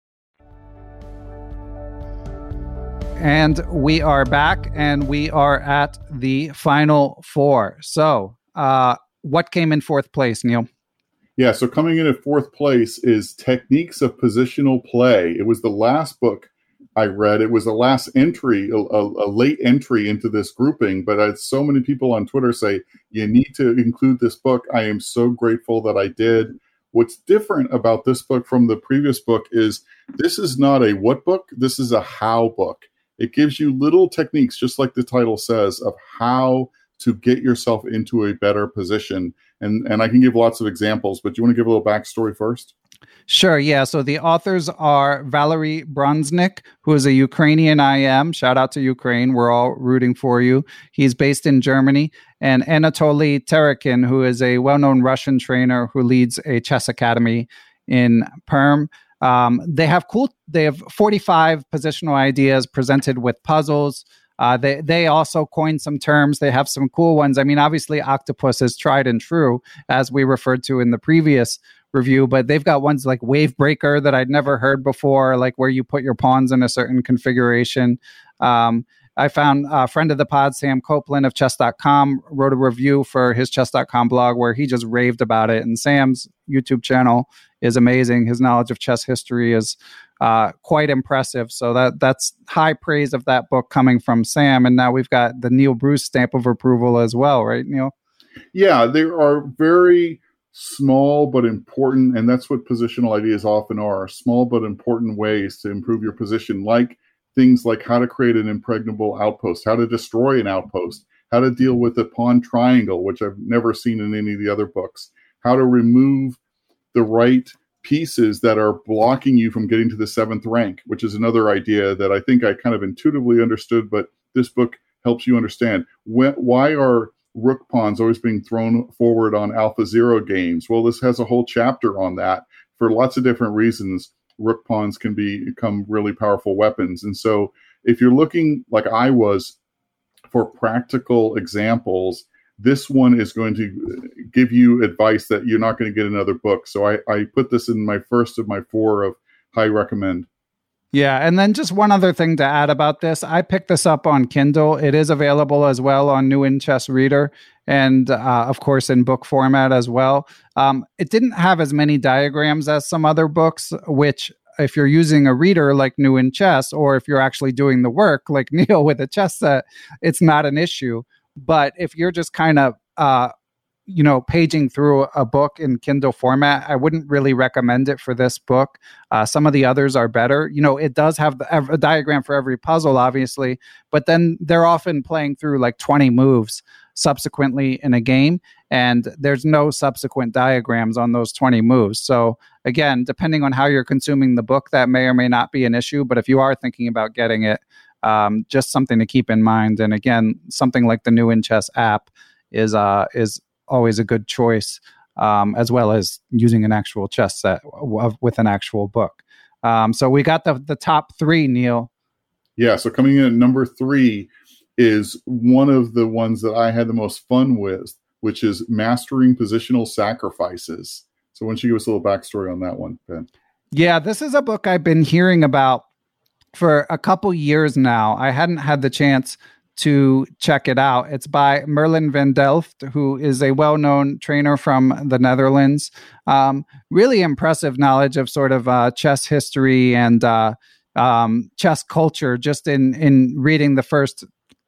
And we are back, and we are at the final 4. So, what came in 4th place, Neil? Yeah, so coming in at fourth place is Techniques of Positional Play. It was the last book I read. It was the last entry, a late entry into this grouping, but I had so many people on Twitter say, you need to include this book. I am so grateful that I did. What's different about this book from the previous book is this is not a what book, this is a how book. It gives you little techniques, just like the title says, of how to get yourself into a better position. And I can give lots of examples, but do you want to give a little backstory first? Sure, yeah. So the authors are Valery Bronznik, who is a Ukrainian IM. Shout out to Ukraine. We're all rooting for you. He's based in Germany. And Anatoly Terekin, who is a well-known Russian trainer who leads a chess academy in Perm. They have 45 positional ideas presented with puzzles. They also coined some terms. They have some cool ones. I mean, obviously, Octopus is tried and true, as we referred to in the previous review, but they've got ones like Wave Breaker that I'd never heard before, like where you put your pawns in a certain configuration. I found a friend of the pod, Sam Copeland of chess.com, wrote a review for his chess.com blog where he just raved about it. And Sam's YouTube channel is amazing. His knowledge of chess history is quite impressive. So that's high praise of that book coming from Sam. And now we've got the Neil Bruce stamp of approval as well, right, Neil? Yeah, there are very small but important, and that's what positional ideas often are, small but important ways to improve your position, like things like how to create an impregnable outpost, how to destroy an outpost, how to deal with a pawn triangle, which I've never seen in any of the other books, how to remove the right pieces that are blocking you from getting to the 7th rank, which is another idea that I think I kind of intuitively understood, but this book helps you understand. Why are rook pawns always being thrown forward on AlphaZero games? Well, this has a whole chapter on that. For lots of different reasons, rook pawns can become really powerful weapons. And so if you're looking, like I was, for practical examples, this one is going to give you advice that you're not going to get in another book. So I put this in my first of my 4 of high recommend. Yeah, and then just one other thing to add about this. I picked this up on Kindle. It is available as well on New In Chess Reader and, of course, in book format as well. It didn't have as many diagrams as some other books, which if you're using a reader like New In Chess, or if you're actually doing the work like Neil with a chess set, it's not an issue. But if you're just kind of paging through a book in Kindle format, I wouldn't really recommend it for this book. Some of the others are better. It does have a diagram for every puzzle, obviously, but then they're often playing through like 20 moves subsequently in a game, and there's no subsequent diagrams on those 20 moves. So again, depending on how you're consuming the book, that may or may not be an issue, but if you are thinking about getting it, just something to keep in mind. And again, something like the New In Chess app is always a good choice, as well as using an actual chess set with an actual book. So we got the top 3, Neil. Yeah, so coming in at number 3 is one of the ones that I had the most fun with, which is Mastering Positional Sacrifices. So why don't you give us a little backstory on that one, Ben? Yeah, this is a book I've been hearing about for a couple years now. I hadn't had the chance to check it out. It's by Merlin van Delft, who is a well-known trainer from the Netherlands. Really impressive knowledge of sort of chess history and chess culture just in reading the first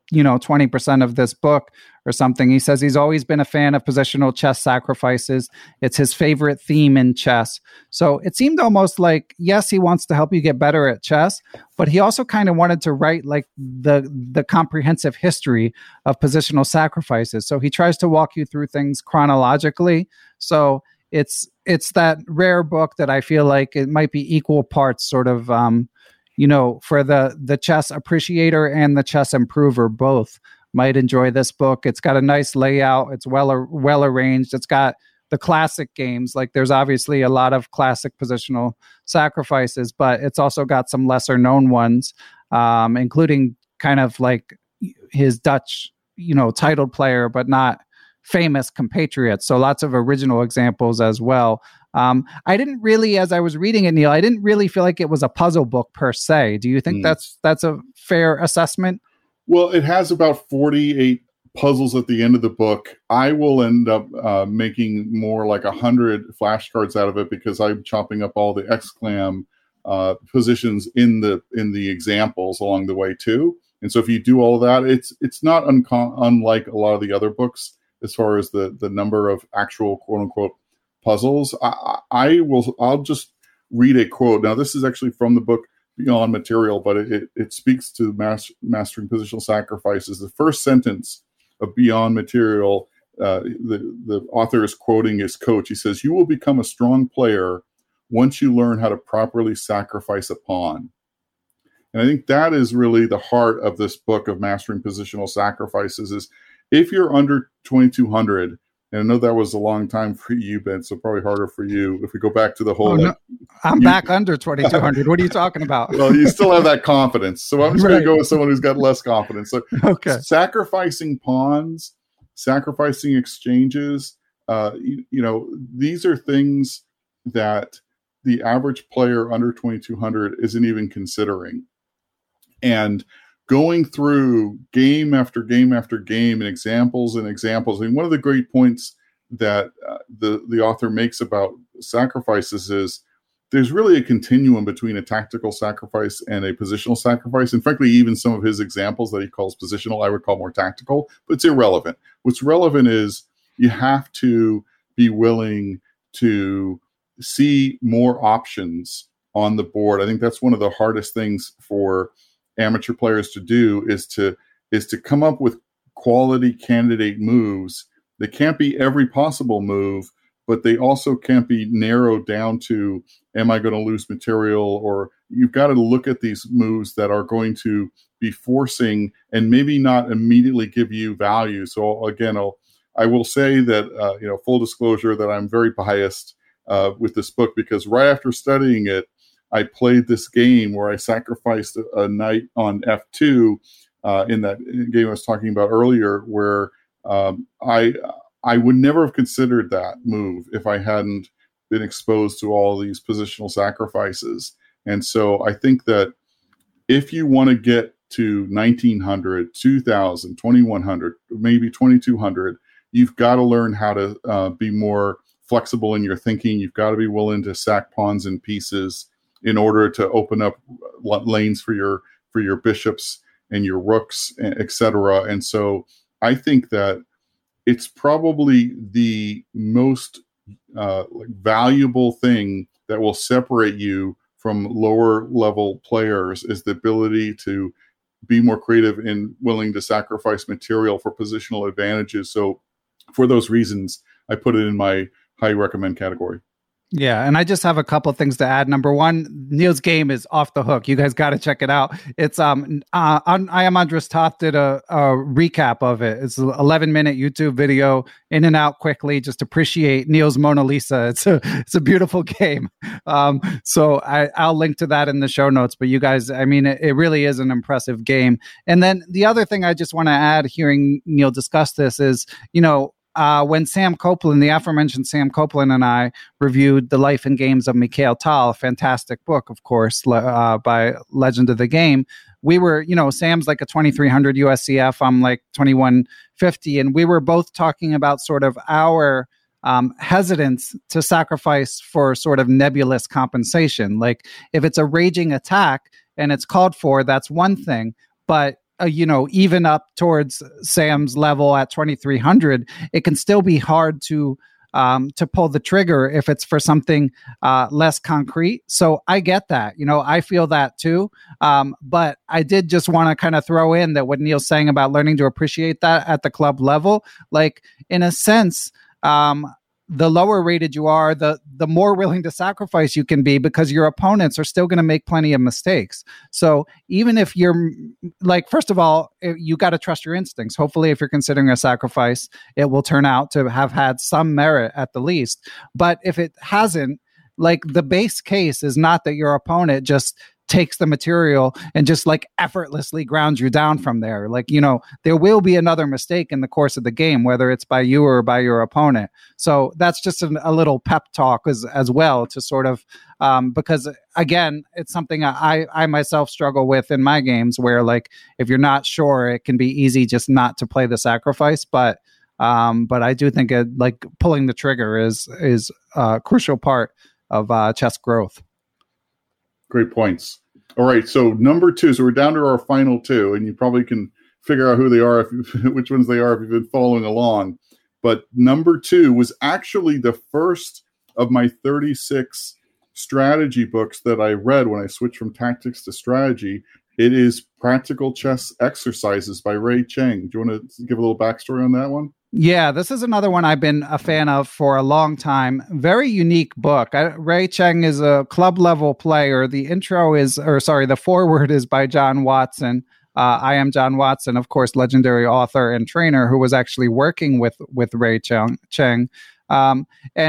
20% of this book or something. He says he's always been a fan of positional chess sacrifices. It's his favorite theme in chess. So it seemed almost like, yes, he wants to help you get better at chess, but he also kind of wanted to write like the comprehensive history of positional sacrifices. So he tries to walk you through things chronologically. So it's that rare book that I feel like it might be equal parts sort of for the chess appreciator and the chess improver, both might enjoy this book. It's got a nice layout. It's well arranged. It's got the classic games. Like there's obviously a lot of classic positional sacrifices, but it's also got some lesser known ones, including kind of like his Dutch, titled player, but not famous compatriots. So lots of original examples as well. I didn't really, as I was reading it, Neil, I didn't really feel like it was a puzzle book per se. Do you think that's a fair assessment? Well, it has about 48 puzzles at the end of the book. I will end up making more like 100 flashcards out of it because I'm chopping up all the exclam positions in the examples along the way too. And so if you do all of that, it's not unlike a lot of the other books as far as the number of actual quote unquote puzzles. I'll just read a quote. Now this is actually from the book Beyond Material, but it speaks to mastering positional sacrifices. The first sentence of Beyond Material, the author is quoting his coach. He says, "You will become a strong player once you learn how to properly sacrifice a pawn." And I think that is really the heart of this book of Mastering Positional Sacrifices is if you're under 2,200, and I know that was a long time for you, Ben, so probably harder for you if we go back to the whole... I'm back under 2,200. What are you talking about? Well, you still have that confidence. So I'm just going to go with someone who's got less confidence. So okay. Sacrificing pawns, sacrificing exchanges, these are things that the average player under 2,200 isn't even considering. And going through game after game after game and examples, I mean, one of the great points that the author makes about sacrifices is there's really a continuum between a tactical sacrifice and a positional sacrifice. And frankly, even some of his examples that he calls positional, I would call more tactical, but it's irrelevant. What's relevant is you have to be willing to see more options on the board. I think that's one of the hardest things for amateur players to do is to come up with quality candidate moves. They can't be every possible move, but they also can't be narrowed down to, am I going to lose material? Or you've got to look at these moves that are going to be forcing and maybe not immediately give you value. So again, I will say that, full disclosure that I'm very biased with this book because right after studying it, I played this game where I sacrificed a knight on F2 in that game I was talking about earlier, where I would never have considered that move if I hadn't been exposed to all these positional sacrifices. And so I think that if you want to get to 1,900, 2,000, 2,100, maybe 2,200, you've got to learn how to be more flexible in your thinking. You've got to be willing to sack pawns and pieces in order to open up lanes for your bishops and your rooks, et cetera. And so I think that it's probably the most valuable thing that will separate you from lower level players is the ability to be more creative and willing to sacrifice material for positional advantages. So for those reasons, I put it in my high recommend category. Yeah, and I just have a couple of things to add. Number one, Neil's game is off the hook. You guys got to check it out. It's I Am Andras Toth did a recap of it. It's an 11-minute YouTube video, in and out quickly. Just appreciate Neil's Mona Lisa. It's a beautiful game. So I'll link to that in the show notes. But you guys, I mean, it really is an impressive game. And then the other thing I just want to add, hearing Neil discuss this, is when Sam Copeland, the aforementioned Sam Copeland, and I reviewed The Life and Games of Mikhail Tal, a fantastic book, of course, by Legend of the Game, we were, Sam's like a 2,300 USCF, I'm like 2,150, and we were both talking about sort of our hesitance to sacrifice for sort of nebulous compensation. Like if it's a raging attack and it's called for, that's one thing, but even up towards Sam's level at 2,300, it can still be hard to pull the trigger if it's for something less concrete. So I get that. I feel that too. But I did just want to kind of throw in that what Neil's saying about learning to appreciate that at the club level, like in a sense, the lower rated you are, the more willing to sacrifice you can be, because your opponents are still going to make plenty of mistakes. So even if you're like, first of all, you got to trust your instincts. Hopefully, if you're considering a sacrifice, it will turn out to have had some merit at the least. But if it hasn't, like the base case is not that your opponent just takes the material and just like effortlessly grounds you down from there. Like, there will be another mistake in the course of the game, whether it's by you or by your opponent. So that's just a little pep talk as well to sort of, because again, it's something I myself struggle with in my games where, like, if you're not sure, it can be easy just not to play the sacrifice. But I do think like pulling the trigger is a crucial part of chess growth. Great points. All right, so number 2. So we're down to our final 2, and you probably can figure out who they are, which ones they are, if you've been following along. But number 2 was actually the first of my 36 strategy books that I read when I switched from tactics to strategy. It is Practical Chess Exercises by Ray Cheng. Do you want to give a little backstory on that one? Yeah, this is another one I've been a fan of for a long time. Very unique book. Ray Cheng is a club level player. The foreword is by John Watson. I am John Watson, of course, legendary author and trainer who was actually working with Ray Cheng. And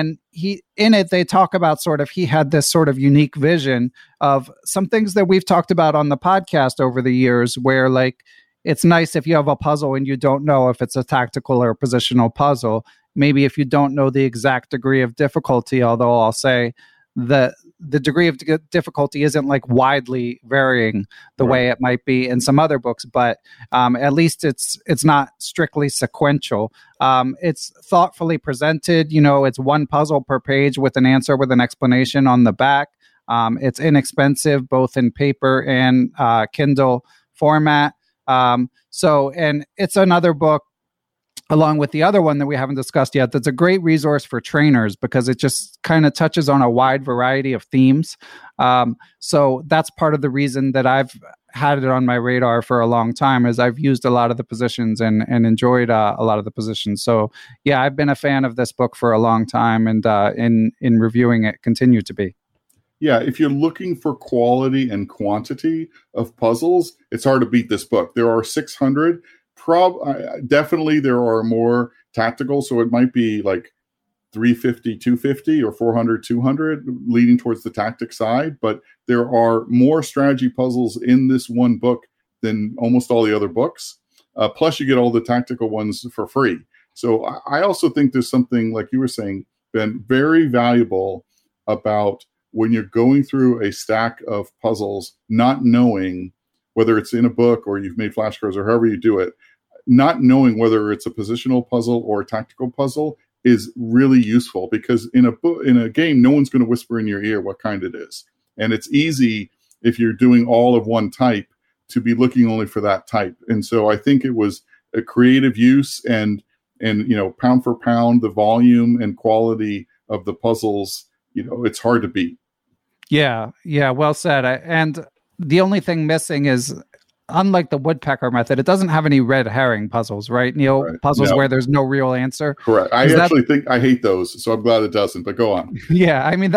they talk about he had this sort of unique vision of some things that we've talked about on the podcast over the years, where like, it's nice if you have a puzzle and you don't know if it's a tactical or a positional puzzle. Maybe if you don't know the exact degree of difficulty, although I'll say the degree of difficulty isn't like widely varying the way it might be in some other books, but at least it's not strictly sequential. It's thoughtfully presented. It's one puzzle per page with an answer with an explanation on the back. It's inexpensive, both in paper and Kindle format. And it's another book along with the other one that we haven't discussed yet that's a great resource for trainers because it just kind of touches on a wide variety of themes. So that's part of the reason that I've had it on my radar for a long time, is I've used a lot of the positions and enjoyed a lot of the positions. So yeah, I've been a fan of this book for a long time, and in reviewing it, continue to be. Yeah, if you're looking for quality and quantity of puzzles, it's hard to beat this book. There are 600. Definitely there are more tactical, so it might be like 350, 250 or 400, 200, leading towards the tactic side. But there are more strategy puzzles in this one book than almost all the other books. Plus, you get all the tactical ones for free. So I also think there's something, like you were saying, Ben, very valuable about when you're going through a stack of puzzles, not knowing whether it's in a book or you've made flashcards or however you do it, not knowing whether it's a positional puzzle or a tactical puzzle is really useful, because in a game, no one's going to whisper in your ear what kind it is. And it's easy, if you're doing all of one type, to be looking only for that type. And so I think it was a creative use, and pound for pound, the volume and quality of the puzzles, it's hard to beat. Yeah, well said. And the only thing missing is, unlike the woodpecker method, it doesn't have any red herring puzzles, right, Neil? Right. Puzzles where there's no real answer. Correct. I actually think I hate those, so I'm glad it doesn't, but go on. Yeah, I mean,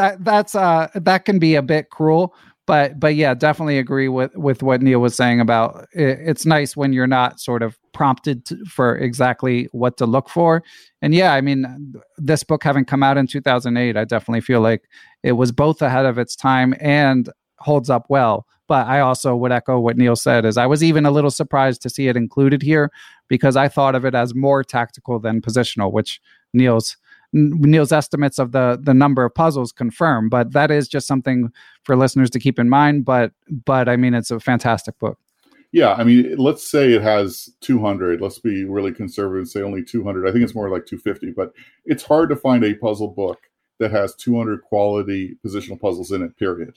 that can be a bit cruel, but yeah, definitely agree with what Neil was saying about it's nice when you're not sort of prompted for exactly what to look for. And yeah, I mean, this book having come out in 2008, I definitely feel like it was both ahead of its time and holds up well. But I also would echo what Neil said, is I was even a little surprised to see it included here, because I thought of it as more tactical than positional, which Neil's estimates of the number of puzzles confirm. But that is just something for listeners to keep in mind. But I mean, it's a fantastic book. Yeah, I mean, let's say it has 200. Let's be really conservative and say only 200. I think it's more like 250. But it's hard to find a puzzle book that has 200 quality positional puzzles in it, period.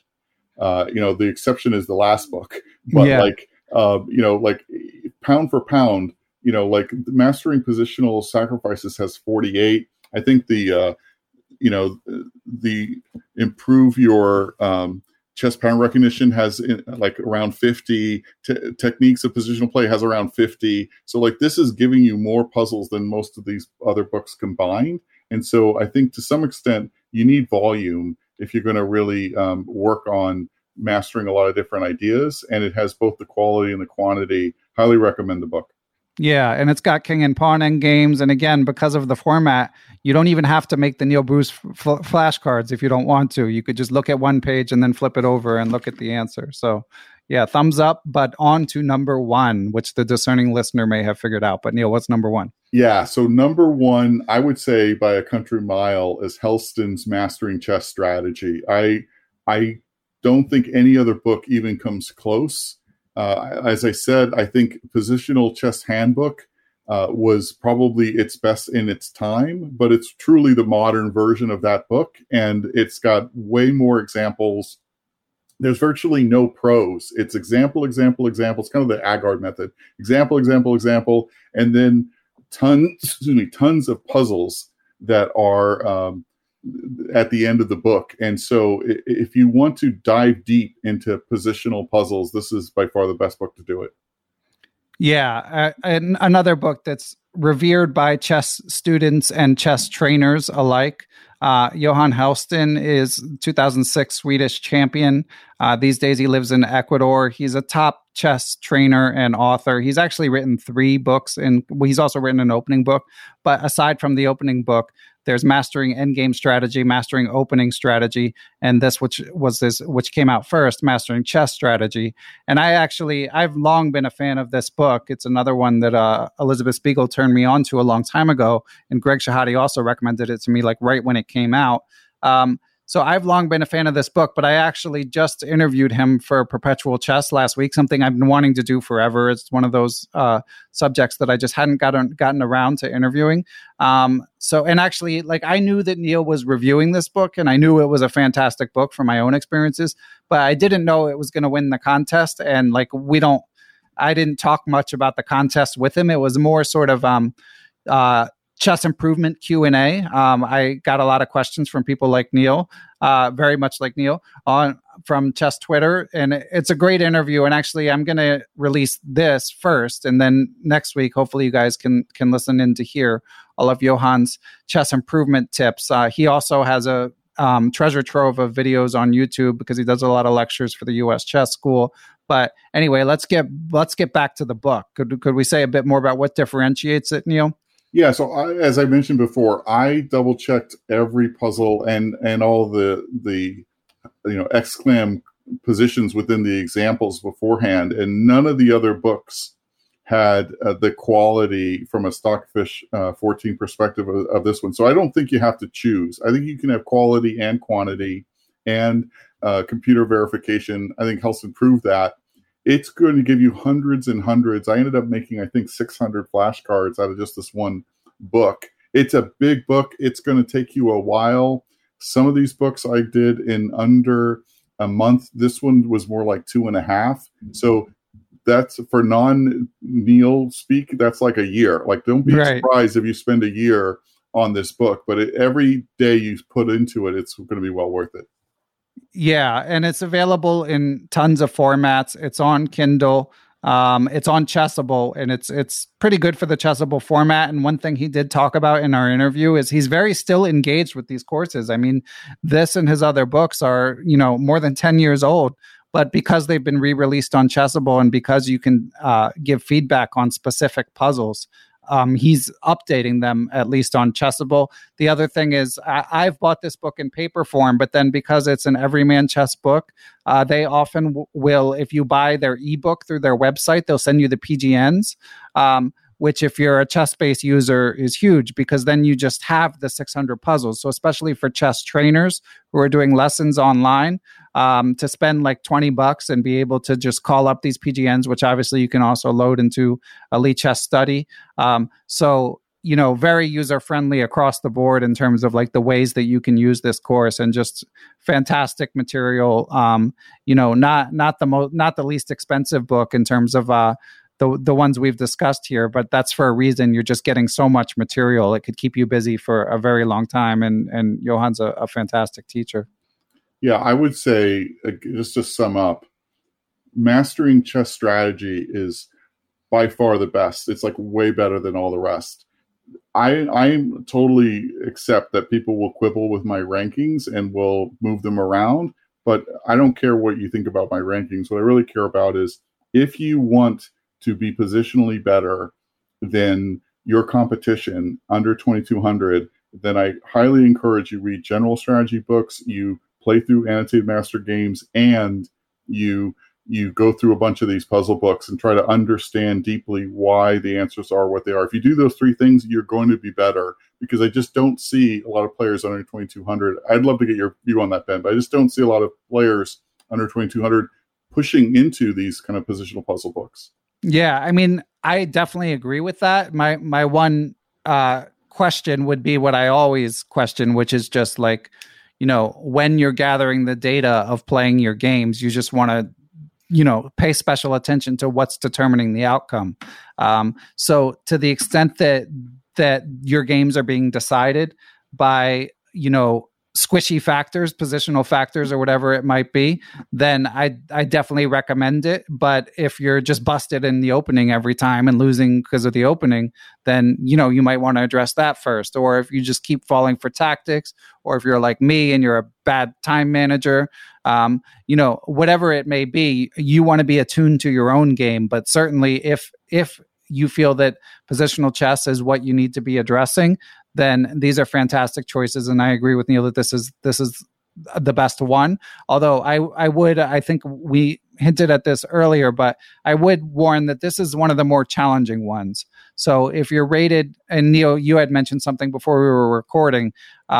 The exception is the last book, but like pound for pound, like Mastering Positional Sacrifices has 48. I think the Improve Your Chess Pattern Recognition has like around 50. Techniques of Positional Play has around 50. So like this is giving you more puzzles than most of these other books combined. And so I think to some extent you need volume if you're going to really work on mastering a lot of different ideas. And it has both the quality and the quantity. Highly recommend the book. Yeah, and it's got king and pawn endgames. And again, because of the format, you don't even have to make the Neil Bruce flashcards if you don't want to. You could just look at one page and then flip it over and look at the answer. So yeah, thumbs up, but on to number one, which the discerning listener may have figured out. But Neil, what's number one? Yeah, so number one, I would say by a country mile, is Helston's Mastering Chess Strategy. I don't think any other book even comes close. As I said, I think Positional Chess Handbook was probably its best in its time, but it's truly the modern version of that book, and it's got way more examples. There's virtually no prose. It's example, example, example. It's kind of the Agard method. Example, example, example, and then tons of puzzles that are at the end of the book. And so if you want to dive deep into positional puzzles, this is by far the best book to do it. Yeah. And another book that's revered by chess students and chess trainers alike. Johan Helston is 2006 Swedish champion. These days he lives in Ecuador. He's a top chess trainer and author. He's actually written 3 books, and he's also written an opening book. But aside from the opening book, there's Mastering Endgame Strategy, Mastering Opening Strategy, and this which came out first, Mastering Chess Strategy. And I've long been a fan of this book. It's another one that Elizabeth Spiegel turned me on to a long time ago, and Greg Shahade also recommended it to me like right when it came out. So I've long been a fan of this book, but I actually just interviewed him for Perpetual Chess last week, something I've been wanting to do forever. It's one of those subjects that I just hadn't gotten around to interviewing. And actually, like, I knew that Neil was reviewing this book, and I knew it was a fantastic book from my own experiences, but I didn't know it was going to win the contest. And like, I didn't talk much about the contest with him. It was more sort of chess improvement Q&A. I got a lot of questions from people like Neil, very much like Neil, from Chess Twitter, and it's a great interview. And actually, I'm going to release this first, and then next week, hopefully, you guys can listen in to hear all of Johan's chess improvement tips. He also has a treasure trove of videos on YouTube because he does a lot of lectures for the U.S. Chess School. But anyway, let's get back to the book. Could we say a bit more about what differentiates it, Neil? Yeah, so as I mentioned before, I double checked every puzzle and all the exclam positions within the examples beforehand, and none of the other books had the quality from a Stockfish 14 perspective of this one. So I don't think you have to choose. I think you can have quality and quantity and computer verification. I think Helston proved that. It's going to give you hundreds and hundreds. I ended up making, I think, 600 flashcards out of just this one book. It's a big book. It's going to take you a while. Some of these books I did in under a month. This one was more like 2.5. So that's for non-Neil speak. That's like a year. Like, don't be surprised if you spend a year on this book. But every day you put into it, it's going to be well worth it. Yeah, and it's available in tons of formats. It's on Kindle. It's on Chessable, and it's pretty good for the Chessable format. And one thing he did talk about in our interview is he's very still engaged with these courses. I mean, this and his other books are, more than 10 years old, but because they've been re-released on Chessable and because you can give feedback on specific puzzles, he's updating them at least on Chessable. The other thing is I've bought this book in paper form, but then because it's an Everyman Chess book, they often will, if you buy their ebook through their website, they'll send you the PGNs, which if you're a ChessBase user is huge because then you just have the 600 puzzles. So especially for chess trainers who are doing lessons online, to spend like $20 and be able to just call up these PGNs, which obviously you can also load into Elite Chess Study. So, very user-friendly across the board in terms of like the ways that you can use this course, and just fantastic material. Not the least expensive book in terms of the ones we've discussed here, but that's for a reason. You're just getting so much material. It could keep you busy for a very long time. And Johan's a fantastic teacher. Yeah, I would say, just to sum up, Mastering Chess Strategy is by far the best. It's like way better than all the rest. I totally accept that people will quibble with my rankings and will move them around, but I don't care what you think about my rankings. What I really care about is if you want to be positionally better than your competition under 2200, then I highly encourage you read general strategy books, you play through annotated master games, and you go through a bunch of these puzzle books and try to understand deeply why the answers are what they are. If you do those three things, you're going to be better, because I just don't see a lot of players under 2200. I'd love to get your view on that, Ben, but I just don't see a lot of players under 2200 pushing into these kind of positional puzzle books. Yeah, I mean, I definitely agree with that. My one question would be what I always question, which is just like, when you're gathering the data of playing your games, you just want to, pay special attention to what's determining the outcome. So to the extent that your games are being decided by, squishy factors, positional factors, or whatever it might be, then I definitely recommend it. But if you're just busted in the opening every time and losing because of the opening, then, you might want to address that first. Or if you just keep falling for tactics, or if you're like me and you're a bad time manager, whatever it may be, you want to be attuned to your own game. But certainly if you feel that positional chess is what you need to be addressing, then these are fantastic choices. And I agree with Neil that this is the best one. Although I think we hinted at this earlier, but I would warn that this is one of the more challenging ones. So if you're rated, and Neil, you had mentioned something before we were recording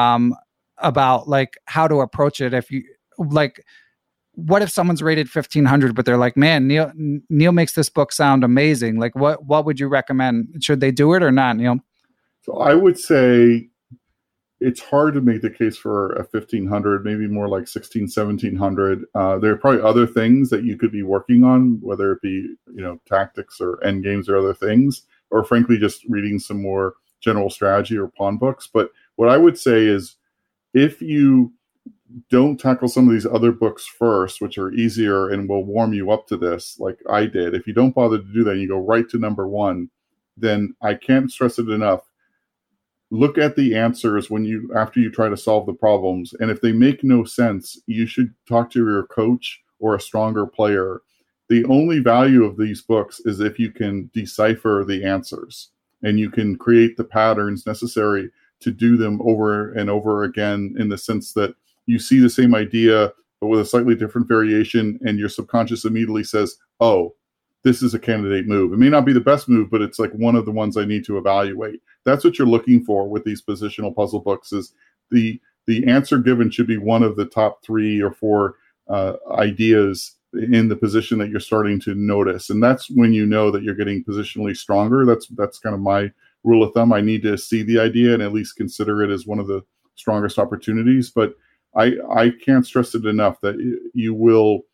about like how to approach it. If you like, what if someone's rated 1500, but they're like, man, Neil makes this book sound amazing. Like what would you recommend? Should they do it or not, Neil? So I would say it's hard to make the case for a 1500, maybe more like 1700. There are probably other things that you could be working on, whether it be, tactics or end games or other things, or frankly, just reading some more general strategy or pawn books. But what I would say is if you don't tackle some of these other books first, which are easier and will warm you up to this, like I did, if you don't bother to do that and you go right to number one, then I can't stress it enough. Look at the answers after you try to solve the problems. And if they make no sense, you should talk to your coach or a stronger player. The only value of these books is if you can decipher the answers and you can create the patterns necessary to do them over and over again, in the sense that you see the same idea, but with a slightly different variation, and your subconscious immediately says, oh, this is a candidate move. It may not be the best move, but it's like one of the ones I need to evaluate. That's what you're looking for with these positional puzzle books, is the answer given should be one of the top 3 or 4 ideas in the position that you're starting to notice. And that's when you know that you're getting positionally stronger. That's kind of my rule of thumb. I need to see the idea and at least consider it as one of the strongest opportunities. But I can't stress it enough that you will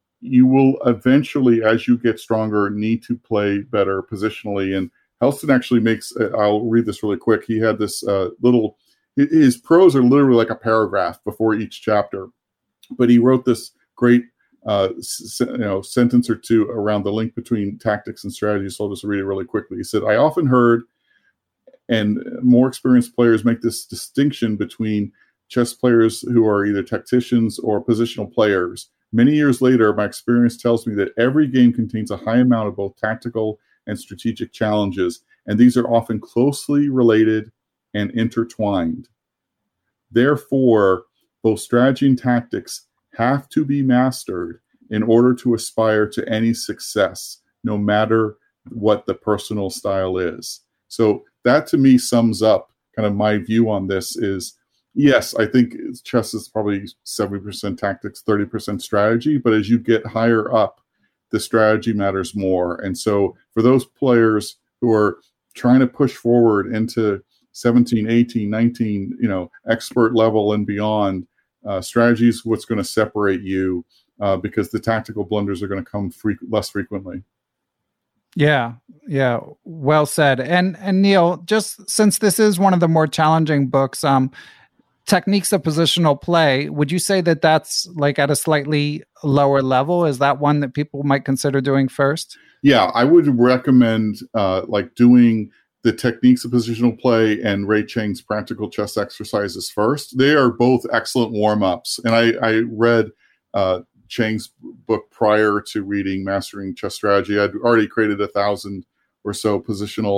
eventually, as you get stronger, need to play better positionally. And Helston actually makes, I'll read this really quick. He had this his prose are literally like a paragraph before each chapter, but he wrote this great sentence or two around the link between tactics and strategy. So I'll just read it really quickly. He said, I often heard, and more experienced players make this distinction between chess players who are either tacticians or positional players. Many years later, my experience tells me that every game contains a high amount of both tactical and strategic challenges, and these are often closely related and intertwined. Therefore, both strategy and tactics have to be mastered in order to aspire to any success, no matter what the personal style is. So that to me sums up kind of my view on this is, yes, I think chess is probably 70% tactics, 30% strategy, but as you get higher up, the strategy matters more. And so for those players who are trying to push forward into 17, 18, 19, expert level and beyond, strategy is what's going to separate you because the tactical blunders are going to come less frequently. Yeah, well said. And Neil, just since this is one of the more challenging books, Techniques of Positional Play, would you say that that's like at a slightly lower level? Is that one that people might consider doing first? Yeah, I would recommend doing the Techniques of Positional Play and Ray Chang's Practical Chess Exercises first. They are both excellent warm-ups. And I read Chang's book prior to reading Mastering Chess Strategy. I'd already created 1,000 or so positional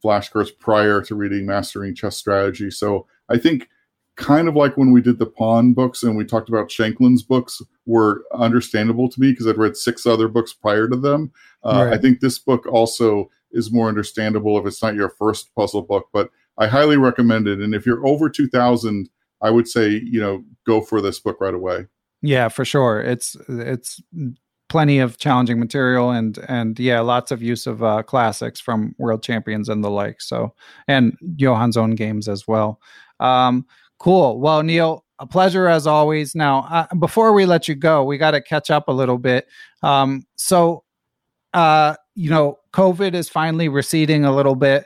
flashcards prior to reading Mastering Chess Strategy. So I think kind of like when we did the Pawn books and we talked about Shanklin's books were understandable to me because I'd read 6 other books prior to them. Right. I think this book also is more understandable if it's not your first puzzle book, but I highly recommend it. And if you're over 2,000, I would say, go for this book right away. Yeah, for sure. It's plenty of challenging material and lots of use of classics from world champions and the like. So, and Johan's own games as well. Cool. Well, Neil, a pleasure as always. Now, before we let you go, we got to catch up a little bit. COVID is finally receding a little bit.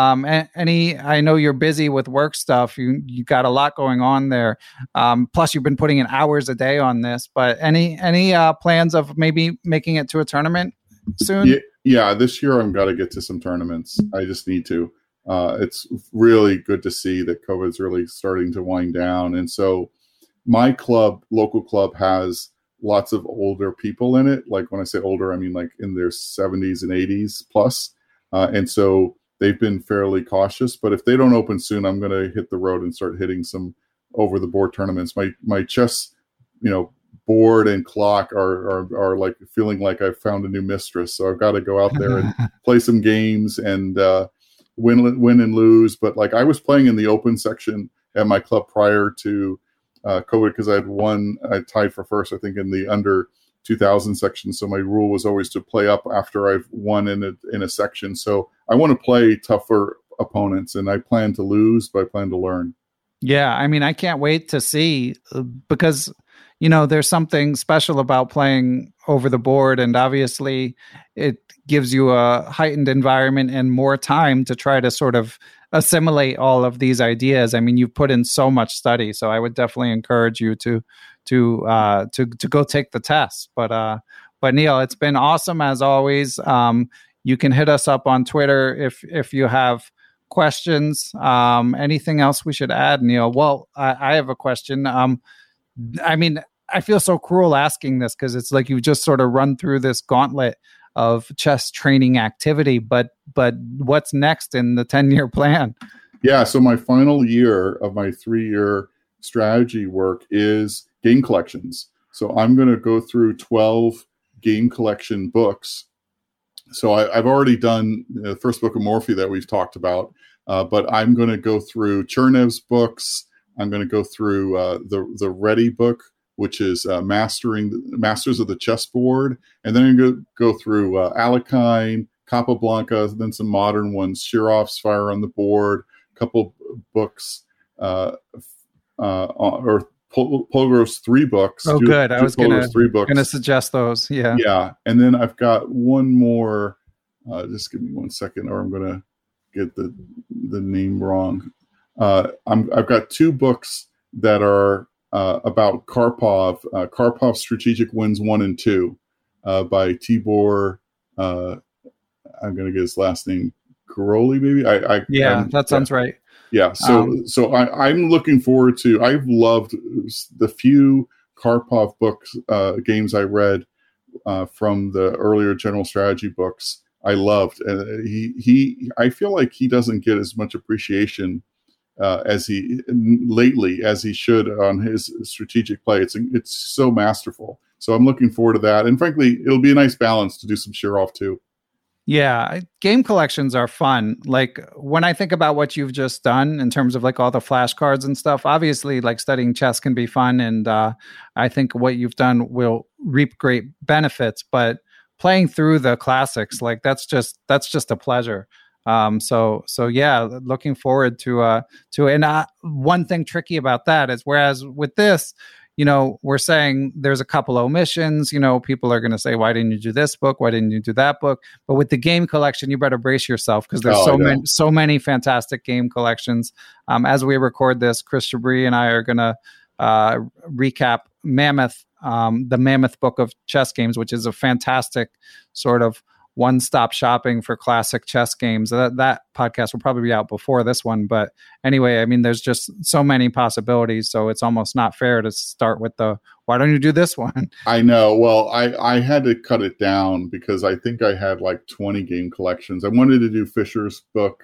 I know you're busy with work stuff. You got a lot going on there. Plus you've been putting in hours a day on this, but any plans of maybe making it to a tournament soon? Yeah, this year I'm got to get to some tournaments. I just need to. It's really good to see that COVID's really starting to wind down. And so my local club has lots of older people in it. Like when I say older, I mean like in their 70s and 80s plus. And so they've been fairly cautious, but if they don't open soon, I'm going to hit the road and start hitting some over the board tournaments. My chess, board and clock are like feeling like I've found a new mistress. So I've got to go out there and play some games and win and lose. But like I was playing in the open section at my club prior to COVID because I tied for first, I think, in the under 2000 section. So my rule was always to play up after I've won in a section. So I want to play tougher opponents, and I plan to lose, but I plan to learn. Yeah, I mean, I can't wait to see because, there's something special about playing over the board, and obviously it gives you a heightened environment and more time to try to sort of assimilate all of these ideas. I mean, you've put in so much study, so I would definitely encourage you to go take the test. But Neil, it's been awesome as always. You can hit us up on Twitter if you have questions. Anything else we should add, Neil? Well, I have a question. I mean, I feel so cruel asking this because it's like you've just sort of run through this gauntlet of chess training activity, but what's next in the 10-year plan? Yeah, so my final year of my 3-year strategy work is game collections. So I'm going to go through 12 game collection books. So I've already done the first book of Morphy that we've talked about, but I'm going to go through Chernev's books. I'm going to go through the Ready book, which is Masters of the Chessboard. And then I'm going to go through Alekhine, Capablanca, then some modern ones, Shirov's Fire on the Board, a couple books, or Polgarov's 3 books. Oh, good. I was going to suggest those. Yeah. Yeah. And then I've got one more. Just give me 1 second, or I'm going to get the name wrong. I've got 2 books that are about Karpov. Karpov's Strategic Wins 1 and 2 by Tibor. I'm going to get his last name, Karoli, maybe. That sounds right. Yeah, so I'm looking forward to. I've loved the few Karpov books, games I read from the earlier general strategy books. I loved, and I feel like he doesn't get as much appreciation as he should on his strategic play. It's so masterful. So I'm looking forward to that, and frankly, it'll be a nice balance to do some Shirov too. Yeah, game collections are fun. Like when I think about what you've just done in terms of like all the flashcards and stuff, obviously like studying chess can be fun. And I think what you've done will reap great benefits, but playing through the classics, like that's just a pleasure. So yeah, looking forward to and one thing tricky about that is whereas with this, we're saying there's a couple omissions, people are going to say, why didn't you do this book? Why didn't you do that book? But with the game collection, you better brace yourself because there's so many fantastic game collections. As we record this, Chris Chabris and I are going to recap Mammoth, the Mammoth book of chess games, which is a fantastic sort of one-stop shopping for classic chess games. That podcast will probably be out before this one. But anyway, I mean, there's just so many possibilities. So it's almost not fair to start with why don't you do this one? I know. Well, I had to cut it down because I think I had like 20 game collections. I wanted to do Fisher's book.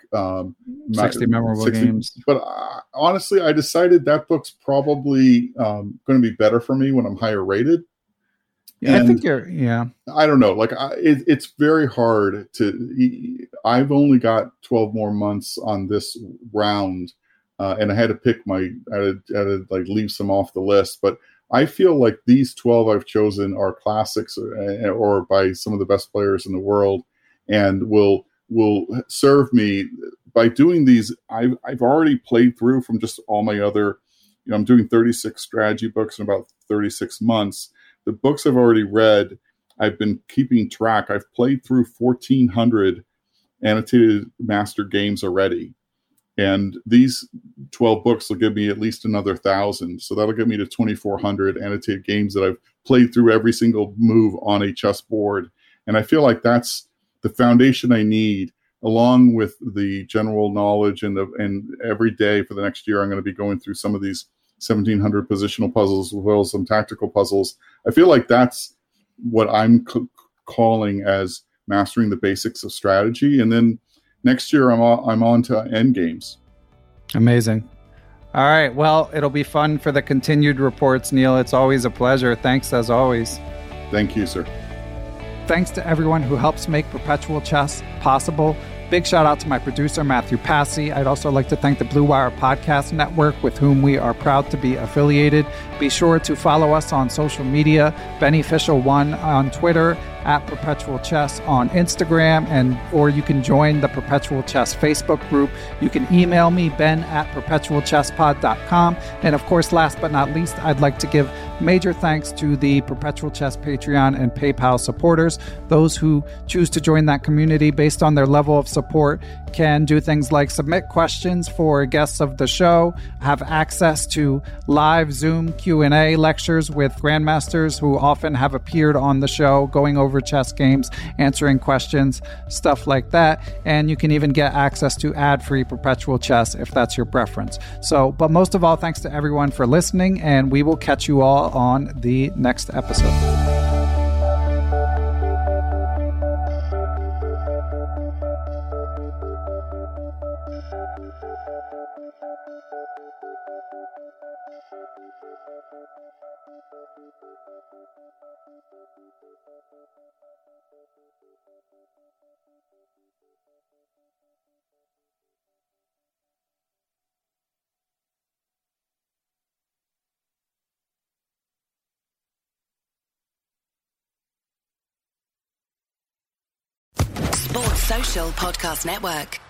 60 memorable games. But honestly, I decided that book's probably going to be better for me when I'm higher rated. Yeah, I think I don't know. Like it's very hard to. I've only got 12 more months on this round, and I had to pick I had to like leave some off the list. But I feel like these 12 I've chosen are classics, or by some of the best players in the world, and will serve me by doing these. I've already played through from just all my other. I'm doing 36 strategy books in about 36 months. The books I've already read, I've been keeping track. I've played through 1,400 annotated master games already. And these 12 books will give me at least another 1,000. So that'll get me to 2,400 annotated games that I've played through every single move on a chessboard. And I feel like that's the foundation I need, along with the general knowledge and every day for the next year, I'm going to be going through some of these 1,700 positional puzzles as well as some tactical puzzles. I feel like that's what I'm calling as mastering the basics of strategy. And then next year I'm on to end games. Amazing. All right. Well, it'll be fun for the continued reports, Neil. It's always a pleasure. Thanks as always. Thank you, sir. Thanks to everyone who helps make Perpetual Chess possible. Big shout out to my producer, Matthew Passy. I'd also like to thank the Blue Wire Podcast Network, with whom we are proud to be affiliated. Be sure to follow us on social media, Beneficial1 on Twitter, at Perpetual Chess on Instagram, or you can join the Perpetual Chess Facebook group. You can email me, ben@perpetualchesspod.com. And of course, last but not least, I'd like to give major thanks to the Perpetual Chess Patreon and PayPal supporters. Those who choose to join that community based on their level of support can do things like submit questions for guests of the show, have access to live Zoom Q&A lectures with grandmasters who often have appeared on the show, going over chess games, answering questions, stuff like that. And you can even get access to ad-free Perpetual Chess if that's your preference. But most of all, thanks to everyone for listening, and we will catch you all on the next episode. Sports Social Podcast Network.